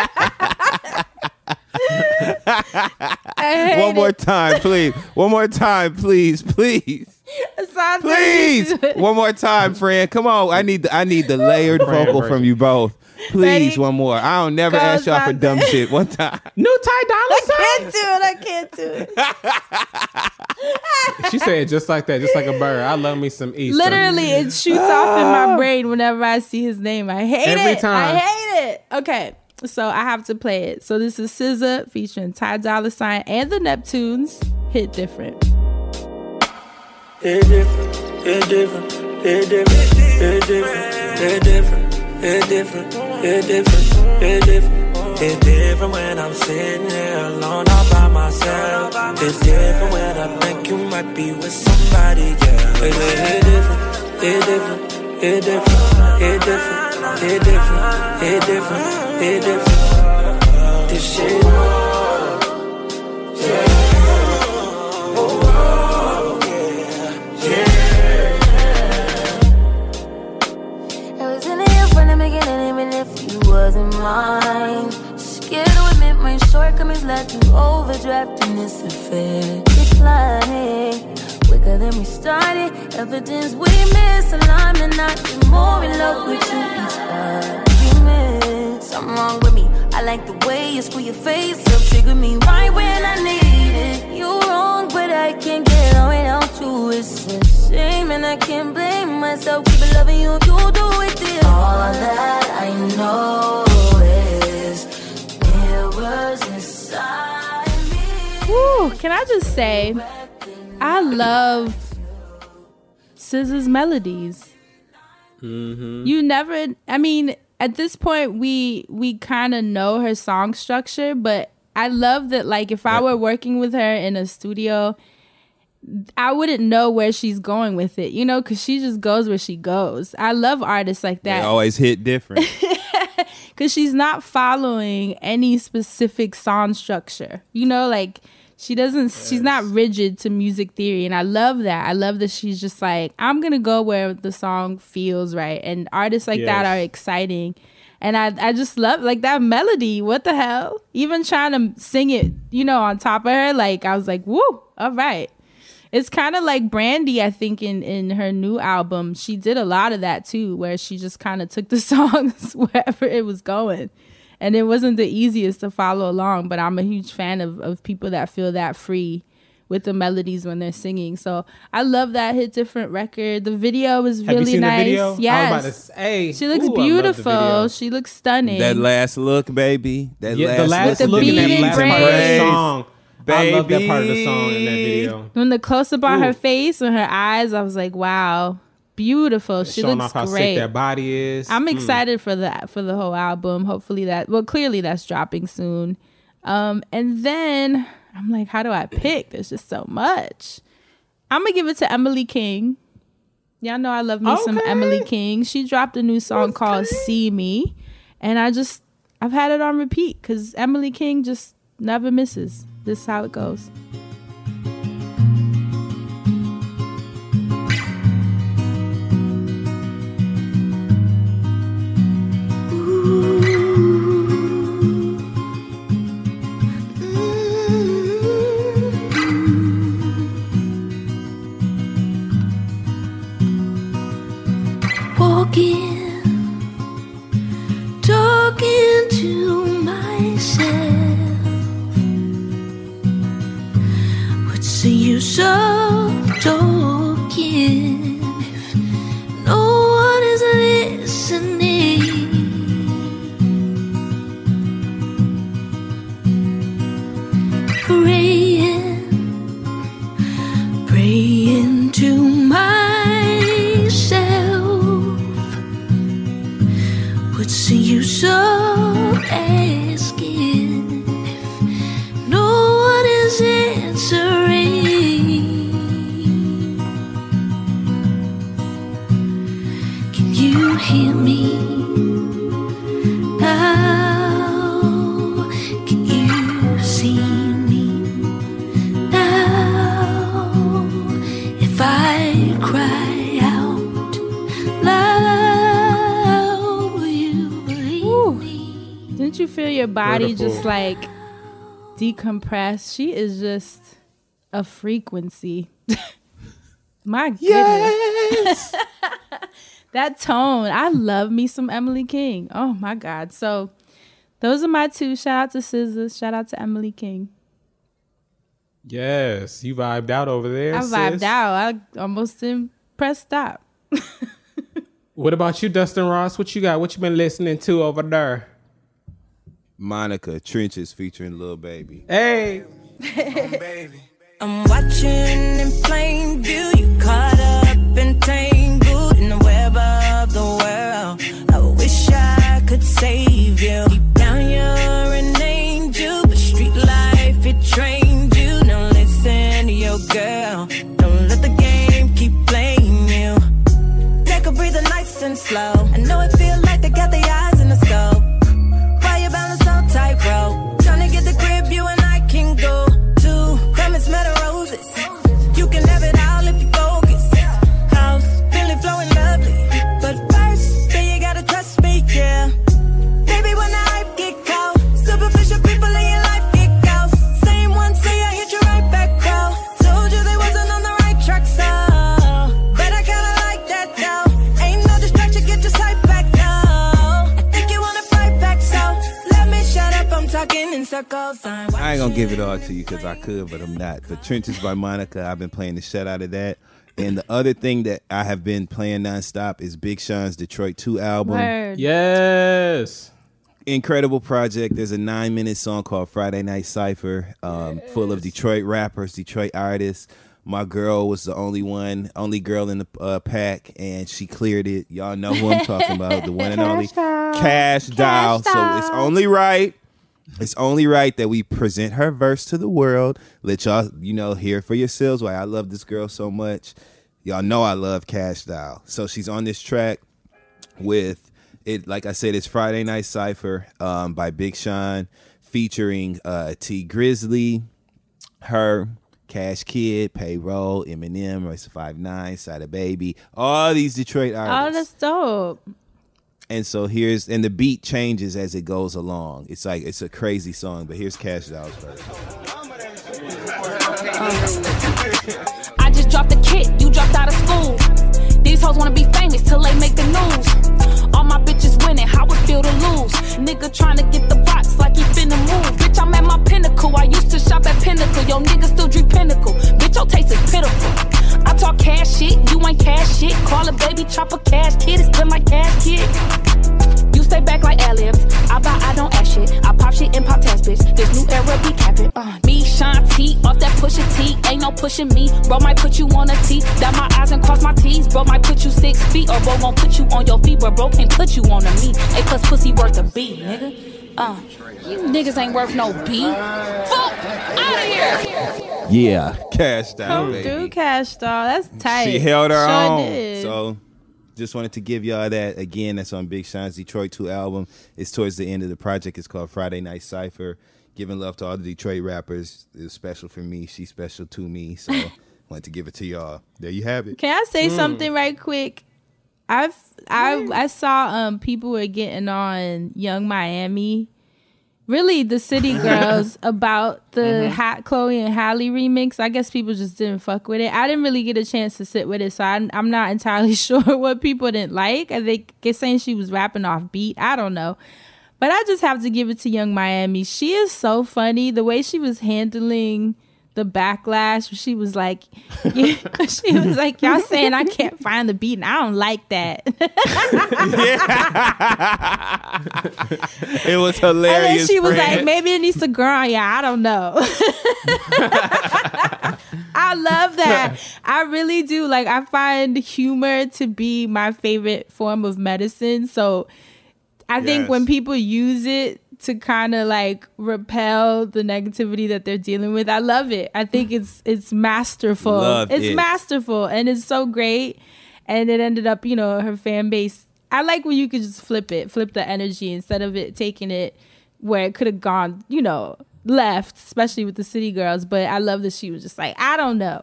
One more time, please. One more time, please. Please. One more time, Fran. Come on. I need the layered vocal from you both. Please, one more. I don't never ask y'all for dumb shit. One time. No Ty Dolla $ign. I can't do it. She said it just like that, just like a bird. I love me some Issa. Literally, it shoots off in my brain whenever I see his name. I hate Every it. time. I hate it. Okay, so I have to play it. So this is SZA featuring Ty Dolla $ign and the Neptunes. Hit Different. Hit different, hit different, hit different, hit different, hit different, hit different, hit different, hit different. It's different when I'm sitting here alone all by myself. It's different when I think you might be with somebody, yeah. Hit different, hit different, hit different, hit different, hit different, hit different, hit different. This shit, yeah. Wasn't mine. Scared to admit my shortcomings led to overdraft in this affair. Declining quicker than we started. Evidence we misalignment. Not be more in love with you each argument. Something wrong with me. I like the way you screw your face up. Trigger me right when I need it. You're wrong, but I can't get on without you. It's a shame and I can't blame myself. Keep it loving you, you do it this. All that I know is mirrors inside me. Woo, can I just say, I love SZA's melodies. Mm-hmm. You never, at this point, we kind of know her song structure, but I love that, like, if I were working with her in a studio, I wouldn't know where she's going with it, because she just goes where she goes. I love artists like that. They always hit different. Because she's not following any specific song structure. Like, she's not rigid to music theory. And I love that. I love that she's just like, I'm going to go where the song feels right. And artists like that are exciting. And I just love, like, that melody. What the hell? Even trying to sing it, on top of her, like, I was like, woo, all right. It's kind of like Brandy, I think, in her new album. She did a lot of that, too, where she just kind of took the songs wherever it was going. And it wasn't the easiest to follow along, but I'm a huge fan of people that feel that free with the melodies when they're singing. So I love that Hit Different record. The video was really Have you seen nice. The video? Yes. I was about to say, she looks I love the beautiful. video. She looks stunning. That last look, baby. The last With the look in that beaded last part of the braids. song. I love that part of the song in that video. When the close up on her face and her eyes, I was like, wow, beautiful. She Showing looks off how great. sick that body is. I'm excited for the whole album. Hopefully clearly that's dropping soon. And then I'm like, how do I pick? There's just so much. I'm gonna give it to Emily King. Y'all know I love me some Emily King. She dropped a new song called See Me, and I've had it on repeat because Emily King just never misses. This is how it goes. walking, talking to myself. What's the use of talking if no one is listening? Praying to myself. What's the use of asking if no one is answering? Can you hear me now? Can you see me now? If I cry out loud, will you believe me? Didn't you feel your body Beautiful. just like decompress? She is just a frequency. My goodness. Yes. That tone. I love me some Emily King. Oh my God. So those are my two. Shout out to SZA. Shout out to Emily King. Yes, you vibed out over there. I sis. vibed out. I almost didn't press stop. What about you, Dustin Ross? What you got? What you been listening to over there? Monica, Trenches featuring Lil Baby. Hey. I'm watching in plain view. You caught up and tangled in the web of the world. I wish I could save you. Deep down you're an angel, but street life it trained you. Now listen to your girl. Don't let the game keep playing you. Take a breather nice and slow. I know it feel like they got their eyes in the scope. Why you balance on tightrope? Trying to get the crib you and I can go to. Promise meadow roses. You can have it all if you focus. House, really flowing lovely. But first, then you gotta trust me, yeah. Baby, when the hype get cold, superficial people in your life get ghost. Same one say I hit you right back, bro. Told you they wasn't on the right track, so. But I kinda like that, though. Ain't no distraction, get your sight back, though. I think you wanna fight back, so. Let me shut up, I'm talking in circles. I ain't gonna give it all to you because I could, but I'm not. But Trenches by Monica, I've been playing the shit out of that. And the other thing that I have been playing nonstop is Big Sean's Detroit 2 album. Word. Yes. Incredible project. There's a 9-minute song called Friday Night Cypher, full of Detroit rappers, Detroit artists. My girl was the only girl in the pack, and she cleared it. Y'all know who I'm talking about, the one and only Cash Doll. So it's only right. It's only right that we present her verse to the world. Let y'all, hear for yourselves why I love this girl so much. Y'all know I love Cash Doll. So she's on this track with it. Like I said, it's Friday Night Cypher by Big Sean featuring T Grizzly, her, Cash Kid, Payroll, Eminem, Royce 5'9", Sada Baby, all these Detroit artists. Oh, that's dope. And so and the beat changes as it goes along. It's a crazy song, but here's Cash Doll's verse. I just dropped a kid, you dropped out of school. These hoes wanna be famous till they make the news. All my bitches winning, how it feel to lose. Nigga tryna get the box like he finna move. Bitch, I'm at my pinnacle, I used to shop at Pinnacle. Yo, nigga still drink Pinnacle. Bitch, your taste is pitiful. I talk cash shit, you ain't cash shit. Call a baby chopper cash kid, it's been like cash kid. You stay back like aliens. I buy, I don't ask shit. I pop shit and pop test, bitch. This new era be capping. Me, Sean T, off that Pusha T. Ain't no pushing me. Bro might put you on a T. Dot my eyes and cross my T's. Bro might put you 6 feet. Or bro gon' put you on your feet. But bro can't put you on a me. A plus pussy worth a B, nigga. You niggas ain't worth no B. Fuck out of here. Yeah, Cash Doll, Come baby. through, Cash Doll. That's tight. She held her Sure own. did. So just wanted to give y'all that. Again, that's on Big Sean's Detroit 2 album. It's towards the end of the project. It's called Friday Night Cypher. Giving love to all the Detroit rappers. It's special for me. She's special to me. So wanted to give it to y'all. There you have it. Can I say something right quick? I saw people were getting on Young Miami really the City Girls about the Chloe and Halle remix. I guess people just didn't fuck with it. I didn't really get a chance to sit with it, so I'm not entirely sure what people didn't like. I think they're saying she was rapping off beat. I don't know. But I just have to give it to Young Miami. She is so funny. The way she was handling the backlash, she was like, y'all saying I can't find the beat and I don't like that. It was hilarious. And then she was friend. like, maybe it needs to grow on ya. I don't know. I love that. I really do. Like, I find humor to be my favorite form of medicine. So I think when people use it to kind of like repel the negativity that they're dealing with, I love it. I think it's masterful. It's masterful and it's so great. And it ended up, her fan base. I like when you could just flip the energy instead of it taking it where it could have gone, left, especially with the City Girls. But I love that she was just like, I don't know.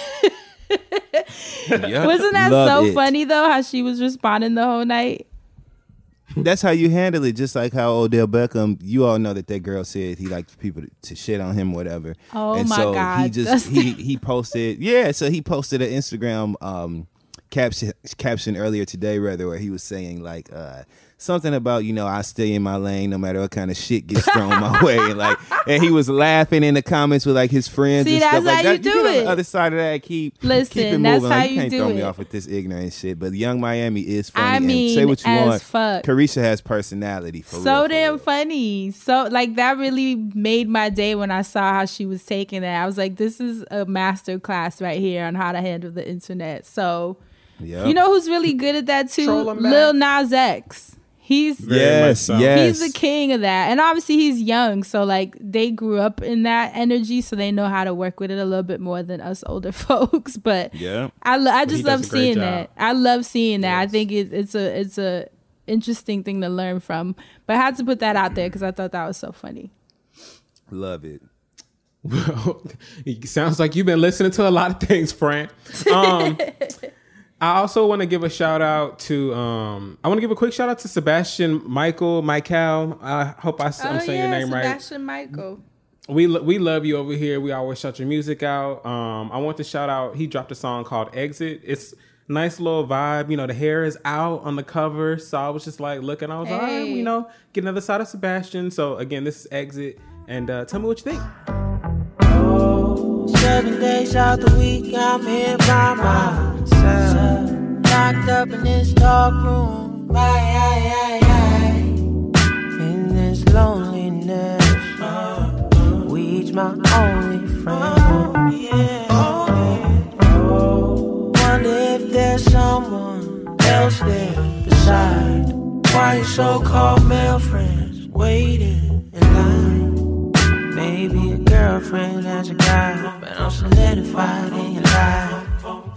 Wasn't that so funny though, how she was responding the whole night? That's how you handle it. Just like how Odell Beckham, you all know that girl said he liked people to shit on him, whatever. Oh, and my so God. he posted, so he posted an Instagram caption earlier today, where he was saying like something about, I stay in my lane no matter what kind of shit gets thrown my way, and he was laughing in the comments with like his friends. See, and stuff that's like how that. you do get it. On the other side of that, keep it Listen, moving. that's how Like, you you can't do throw me it. off with this ignorant shit. But Young Miami is funny. I mean, and say what you as want. fuck. Carisha has personality. So damn funny. So like that really made my day when I saw how she was taking it. I was like, this is a master class right here on how to handle the internet. So you know who's really good at that too? Lil Nas X. He's yes. He's the king of that. And obviously he's young, so like they grew up in that energy, so they know how to work with it a little bit more than us older folks. But I just love seeing that. I love seeing that. I think it's a interesting thing to learn from. But I had to put that out there because I thought that was so funny. Love it. Well, it sounds like you've been listening to a lot of things, Fran. I also want to give a shout out to I want to give a quick shout out to Sebastian Michael. I hope I'm saying your name right. Sebastian Michael. We love you over here. We always shout your music out. I want to shout out, he dropped a song called Exit. It's a nice little vibe. The hair is out on the cover. So I was just like looking, I was like, all right, get another side of Sebastian. So again, this is Exit. And tell me what you think. 7 days out the week, I'm here by myself, locked up in this dark room. In this loneliness, weed's my only friend. Wonder if there's someone else there beside my so-called male friends waiting in line. Maybe a girlfriend as a guy, but I'm solidified in your life.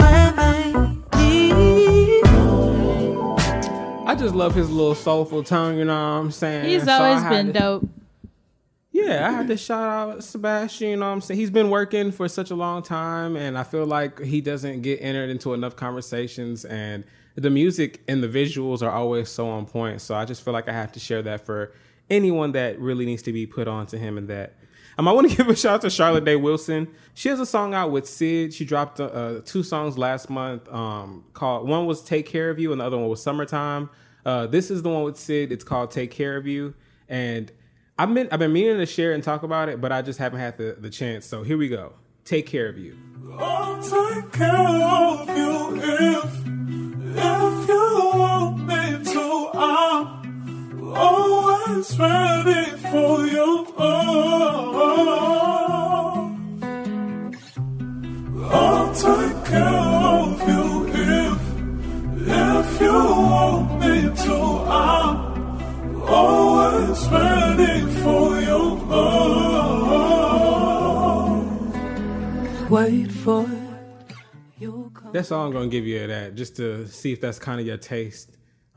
I just love his little soulful tone, you know what I'm saying? He's always been dope. Yeah, I had to shout out Sebastian, you know what I'm saying? He's been working for such a long time, and I feel like he doesn't get entered into enough conversations, and the music and the visuals are always so on point. So I just feel like I have to share that for anyone that really needs to be put on to him and that. I want to give a shout out to Charlotte Day Wilson. She has a song out with Sid. She dropped 2 songs last month. Called one was Take Care of You and the other one was Summertime. This is the one with Sid. It's called Take Care of You. And I've been meaning to share and talk about it, but I just haven't had the chance. So here we go. Take Care of You. I'll take care of you if you want me to. I'm always ready for you. I'll take care of you if you want me to. I'm always ready for you. Wait for it. That's all I'm gonna give you that, just to see if that's kind of your taste.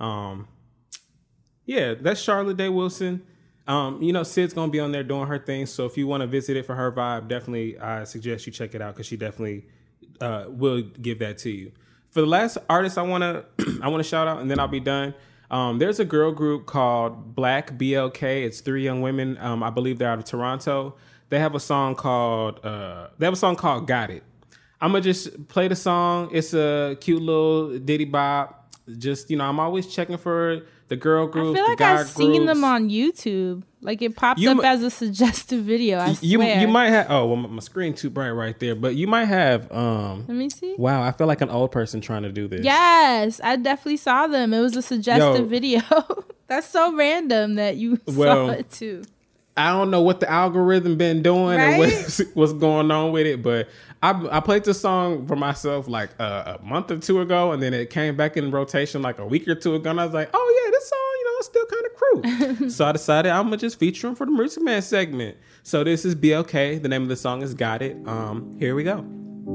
Yeah, that's Charlotte Day Wilson. Sid's gonna be on there doing her thing, so if you want to visit it for her vibe, definitely I suggest you check it out because she definitely will give that to you. For the last artist I wanna shout out, and then I'll be done. There's a girl group called Black BLK. It's 3 young women. I believe they're out of Toronto. They have a song called Got It. I'm going to just play the song. It's a cute little ditty bop. Just, I'm always checking for the girl groups, I feel like I've seen them on YouTube. Like it popped up as a suggested video. I swear. You might have. Oh, well, my screen too bright right there. But you might have. Let me see. Wow, I feel like an old person trying to do this. Yes, I definitely saw them. It was a suggested video. That's so random that you saw it too. I don't know what the algorithm been doing and what's going on with it, but I played this song for myself like a month or 2 ago, and then it came back in rotation like a week or 2 ago, and I was like, oh yeah, this song, it's still kind of crew. So I decided I'm gonna just feature him for the Music Man segment. So this is BLK. The name of the song is Got It. Here we go.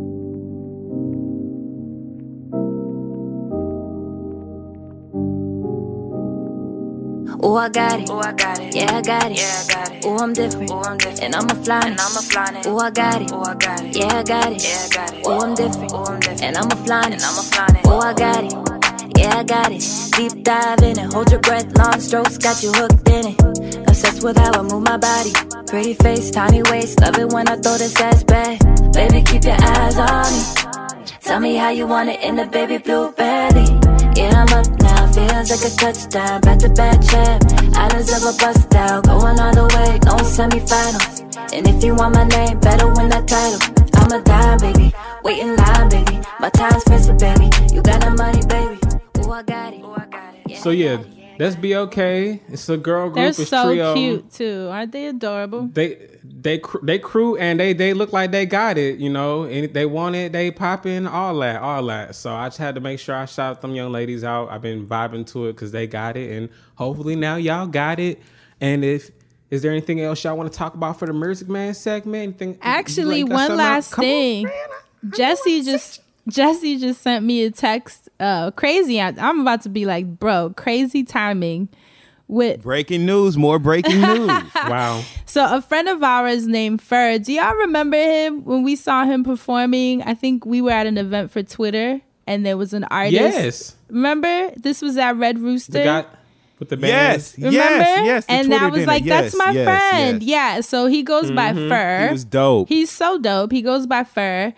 Oh, I got it. Oh, I got it. Yeah, I got it. Yeah, I got it. Oh, I'm different. Oh, I'm different. And I'm a flying. And I'm a flying. Oh, I got it. Oh, I got it. Yeah, I got it. Yeah, I got it. Oh, I'm different. Oh, I'm different. And I'm a flying. And I'm a flying. Oh, I got it. Yeah, I got it. Deep dive in it. Hold your breath. Long strokes got you hooked in it. Obsessed with how I move my body. Pretty face, tiny waist. Love it when I throw this ass back. Baby, keep your eyes on me. Tell me how you want it in the baby blue belly. Yeah, I'm up now. Feels like a touchdown, back-to-back champ. Islands of a bust down, going all the way, no semifinals. And if you want my name, better win that title. I'm a dime, baby, wait in line, baby. My time's pressing, baby. You got the money, baby. Oh, I got it. Oh, I got it. Yeah, so yeah, that's BLK. It's a girl group. They're it's so trio. cute too. Aren't they adorable? They crew and they look like they got it, and they want it, they popping, all that. So I just had to make sure I shout them young ladies out. I've been vibing to it because they got it, and hopefully now y'all got it. And is there anything else y'all want to talk about for the Music Man segment? Anything? Actually, one last thing. Jesse just sent me a text. Crazy. I'm about to be like, bro, crazy timing. With breaking news, more breaking news. Wow. So a friend of ours named Fer, do y'all remember him when we saw him performing? I think we were at an event for Twitter and there was an artist. Yes. Remember? This was at Red Rooster. The guy with the band. Yes. Remember? Yes. And Twitter I was dinner. like, that's my friend. Yes. Yeah. So he goes by Fer. He was dope. He's so dope. He goes by Fer,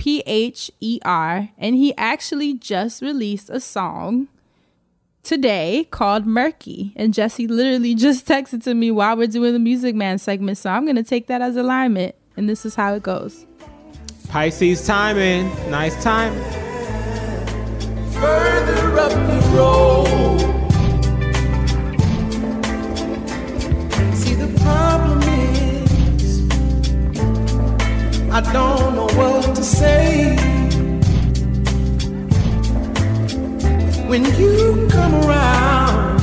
Pher. And he actually just released a song today called Murky, and Jesse literally just texted to me while we're doing the Music Man segment, so I'm gonna take that as alignment, and this is how it goes. Pisces timing, nice time. Further up the road. See, the problem is I don't know what to say. When you come around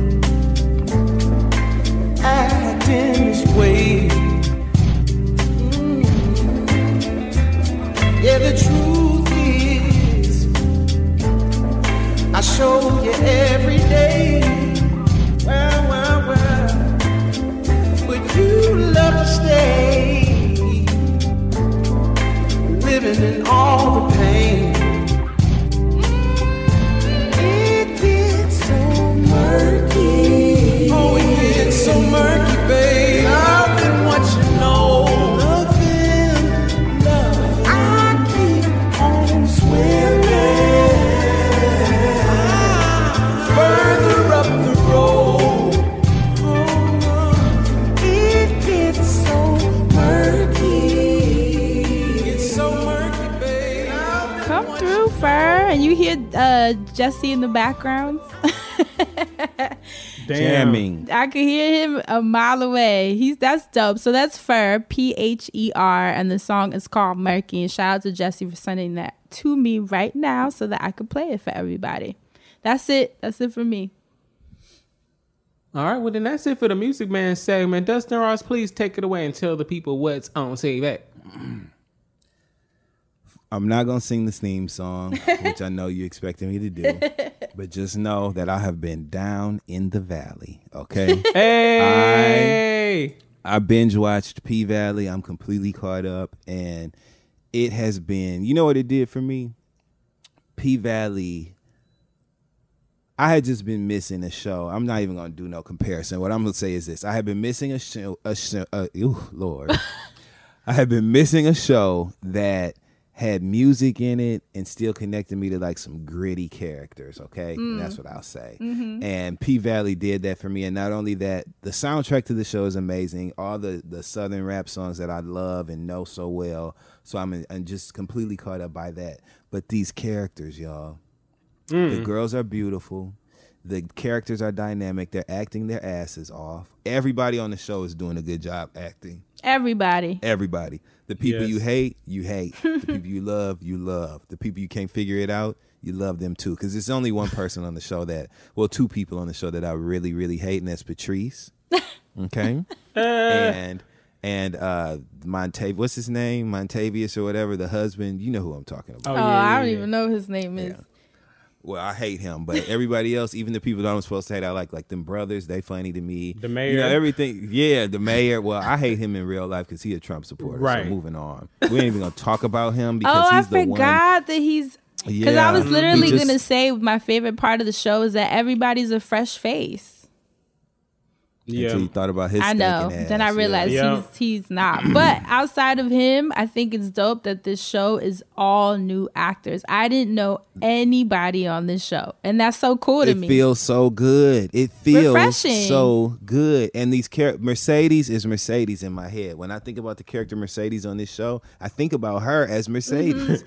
acting this way, yeah, the truth is I show you every day. Well, but you love to stay living in all the pain. Oh, it gets so murky, babe. Nothing what you know. Nothing. I keep on swimming further up the road. Oh, it gets so murky. It's so murky, babe. Come through, Fer, and you hear Jesse in the background. Jamming. I could hear him a mile away. That's dope. So that's Fer, Pher, and the song is called Murky. And shout out to Jesse for sending that to me right now so that I could play it for everybody. That's it. That's it for me. All right, well then that's it for the Music Man segment. Dustin Ross, please take it away and tell the people what's on CVAC. I'm not going to sing the theme song, which I know you expected me to do, but just know that I have been down in the valley, okay? Hey! I binge watched P-Valley. I'm completely caught up, and it has been, you know what it did for me? P-Valley, I had just been missing a show. I'm not even gonna do no comparison. What I'm gonna say is this: I had been missing a show. Lord, I had been missing a show that had music in it and still connected me to like some gritty characters. Okay, and that's what I'll say. And P Valley did that for me. And not only that, the soundtrack to the show is amazing. All the Southern rap songs that I love and know so well. So I'm just completely caught up by that. But these characters, y'all. The girls are beautiful. The characters are dynamic. They're acting their asses off. Everybody on the show is doing a good job acting. Everybody. The people you hate, you hate. The people you love, you love. The people you can't figure it out, you love them too. Because there's only one person on the show two people on the show that I really, really hate, and that's Patrice. Okay? And Montavious, what's his name? Montavious or whatever, the husband. You know who I'm talking about. I don't even know his name is. Well, I hate him, but everybody else, even the people that I'm supposed to hate, I like them brothers. They funny to me. The mayor. You know, everything. Yeah, the mayor. Well, I hate him in real life because he's a Trump supporter. Right. So moving on. We ain't even going to talk about him because he's the one. I forgot that he's... Because I was literally going to say my favorite part of the show is that everybody's a fresh face. Yeah. Until you thought about his I know. Ass. Then I realized he's not. But outside of him, I think it's dope that this show is all new actors. I didn't know anybody on this show. And that's so cool to me. It feels so good. It feels refreshing. So good. And these Mercedes is Mercedes in my head. When I think about the character Mercedes on this show, I think about her as Mercedes.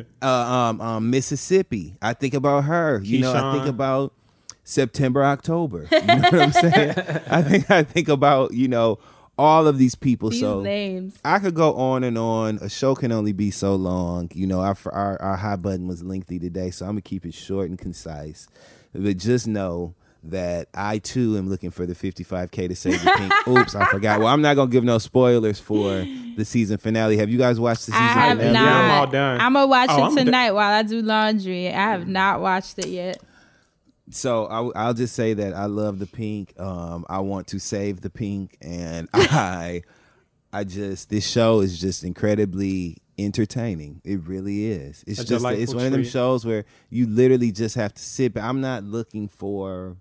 Mississippi. I think about her. You know, I think about September, October. You know what I'm saying? I think about, you know, all of these people. These names. I could go on and on. A show can only be so long. You know, our hot button was lengthy today, so I'm going to keep it short and concise. But just know that I, too, am looking for the 55K to save the pink. Oops, I forgot. Well, I'm not going to give no spoilers for the season finale. Have you guys watched the season finale? I have not. Yeah, I'm all done. I'm going to watch it tonight while I do laundry. I have not watched it yet. So I'll just say that I love the pink. I want to save the pink, and I this show is just incredibly entertaining. It really is. It's one of them shows where you literally just have to sit back. I'm not looking for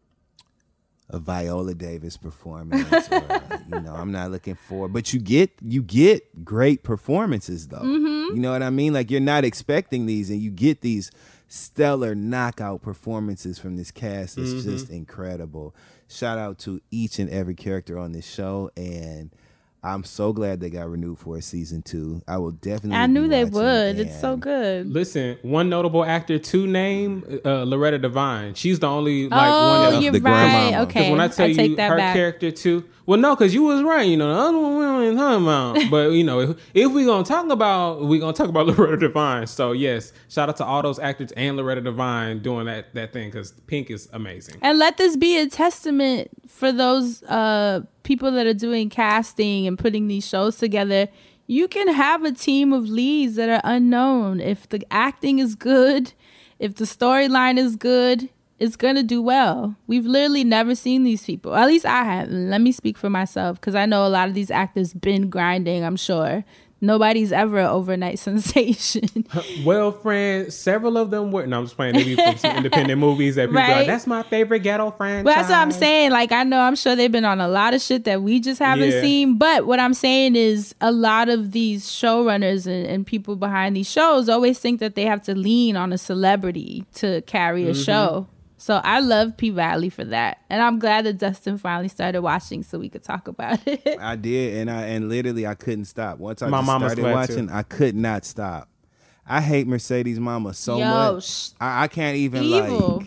a Viola Davis performance, or, you know, I'm not looking for. But you get great performances though. You know what I mean? Like you're not expecting these, and you get these stellar knockout performances from this cast. It's just incredible. Shout out to each and every character on this show, and I'm so glad they got renewed for a season 2. I will definitely. I knew they would. It's so good. Listen, one notable actor to name, Loretta Devine. She's the only one. Oh, you're right. Okay, because when I tell you her character too. Well, no, because you was right. You know, the other one we don't even talking about. But you know, if we're gonna talk about Loretta Devine. So yes, shout out to all those actors and Loretta Devine doing that thing, because Pink is amazing. And let this be a testament for those people that are doing casting and putting these shows together. You can have a team of leads that are unknown. If the acting is good, if the storyline is good, it's gonna do well. We've literally never seen these people. At least I haven't. Let me speak for myself, because I know a lot of these actors been grinding, I'm sure. Nobody's ever an overnight sensation. Well, friend, several of them were. No, I'm just playing. They be from some independent movies that people are like, that's my favorite ghetto franchise. Well, that's what I'm saying. Like, I'm sure they've been on a lot of shit that we just haven't seen. But what I'm saying is a lot of these showrunners and people behind these shows always think that they have to lean on a celebrity to carry a show. So I love P Valley for that, and I'm glad that Dustin finally started watching so we could talk about it. I did, and literally I couldn't stop. Once I started watching, I could not stop. I hate Mercedes Mama so much. I can't even evil.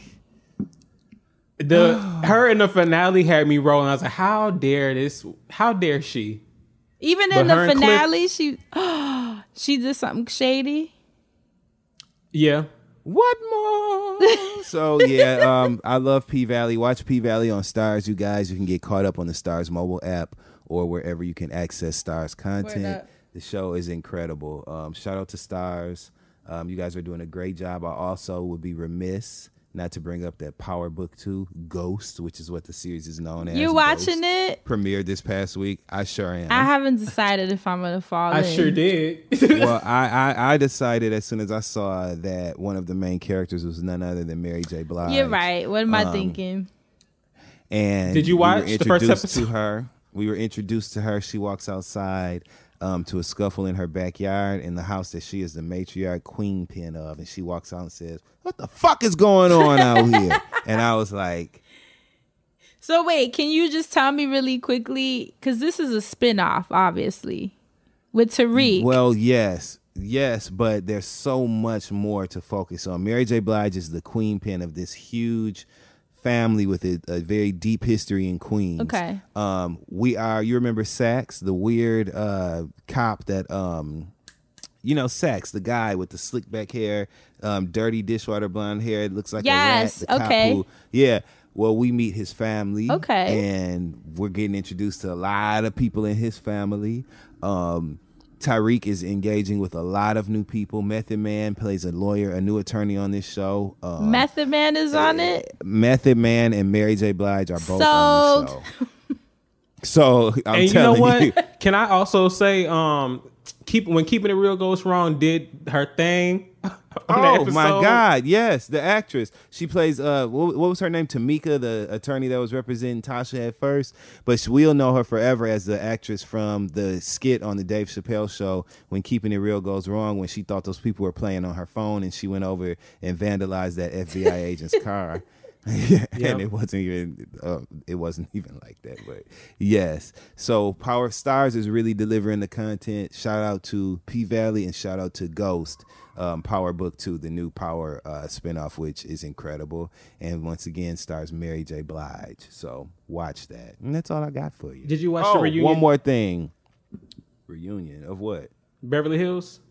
Her in the finale had me rolling. I was like, how dare she? Even in the finale, she did something shady. Yeah. What more? So yeah, I love P Valley. Watch P Valley on Stars, you guys. You can get caught up on the Stars mobile app or wherever you can access Stars content. The show is incredible. Shout out to Stars. You guys are doing a great job. I also would be remiss not to bring up that Power Book 2, Ghost, which is what the series is known as. You're watching it? Premiered this past week. I sure am. I haven't decided if I'm gonna fall in. I sure did. Well, I decided as soon as I saw that one of the main characters was none other than Mary J. Blige. You're right. What am I thinking? And did you watch the first episode? We were introduced to her. She walks outside to a scuffle in her backyard in the house that she is the matriarch queen pin of, and she walks out and says, "What the fuck is going on out here?" And I was like, so wait, can you just tell me really quickly, because this is a spinoff, obviously, with Tariq. Well, yes, but there's so much more to focus on. Mary J. Blige is the queen pin of this huge family with a very deep history in Queens. Okay. You remember Sax, the weird cop that Sax, the guy with the slick back hair, dirty dishwater blonde hair, it looks like a rat. The cop well, we meet his family. Okay. And we're getting introduced to a lot of people in his family. Tariq is engaging with a lot of new people. Method Man plays a lawyer, a new attorney on this show. Method Man is on it? Method Man and Mary J. Blige are both on the show. So I'm and telling you know what? Can I also say, when Keeping It Real Goes Wrong did her thing. Oh my God! Yes, the actress. She plays. What was her name? Tamika, the attorney that was representing Tasha at first, but we'll know her forever as the actress from the skit on the Dave Chappelle show when Keeping It Real Goes Wrong, when she thought those people were playing on her phone and she went over and vandalized that FBI agent's car. And it wasn't even like that, but yes. So Power Stars is really delivering the content. Shout out to P Valley and shout out to Ghost. Power Book 2, the new Power spinoff, which is incredible, and once again stars Mary J. Blige. So watch that, and that's all I got for you. Did you watch the reunion? One more thing. Reunion of what? Beverly Hills.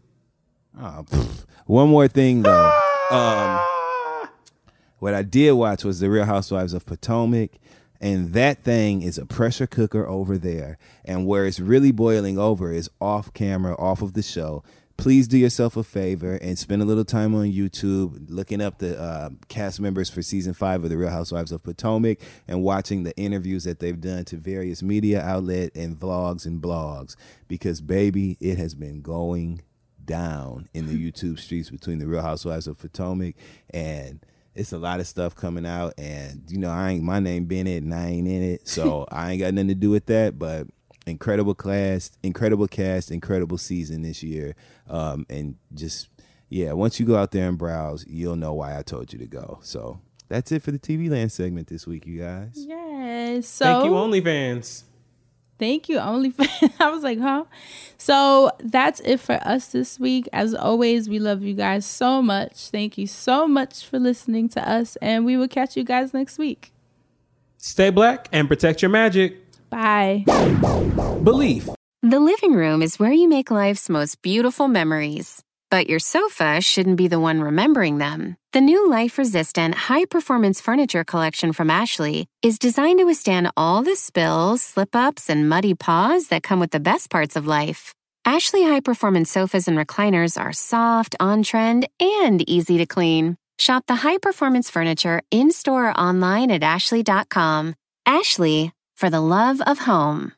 One more thing though. What I did watch was The Real Housewives of Potomac, and that thing is a pressure cooker over there. And where it's really boiling over is off camera, off of the show. Please do yourself a favor and spend a little time on YouTube looking up the cast members for season 5 of The Real Housewives of Potomac and watching the interviews that they've done to various media outlets and vlogs and blogs. Because, baby, it has been going down in the YouTube streets between The Real Housewives of Potomac, and it's a lot of stuff coming out. And, my name Bennett and I ain't in it, so I ain't got nothing to do with that, but incredible cast, incredible season this year. And just, once you go out there and browse, you'll know why I told you to go. So that's it for the TV Land segment this week, you guys. Yes. So thank you, OnlyFans. Thank you, OnlyFans. I was like, huh? So that's it for us this week. As always, we love you guys so much. Thank you so much for listening to us, and we will catch you guys next week. Stay black and protect your magic. Bye. Belief. The living room is where you make life's most beautiful memories. But your sofa shouldn't be the one remembering them. The new life-resistant, high-performance furniture collection from Ashley is designed to withstand all the spills, slip-ups, and muddy paws that come with the best parts of life. Ashley high-performance sofas and recliners are soft, on-trend, and easy to clean. Shop the high-performance furniture in-store or online at ashley.com. Ashley, for the love of home.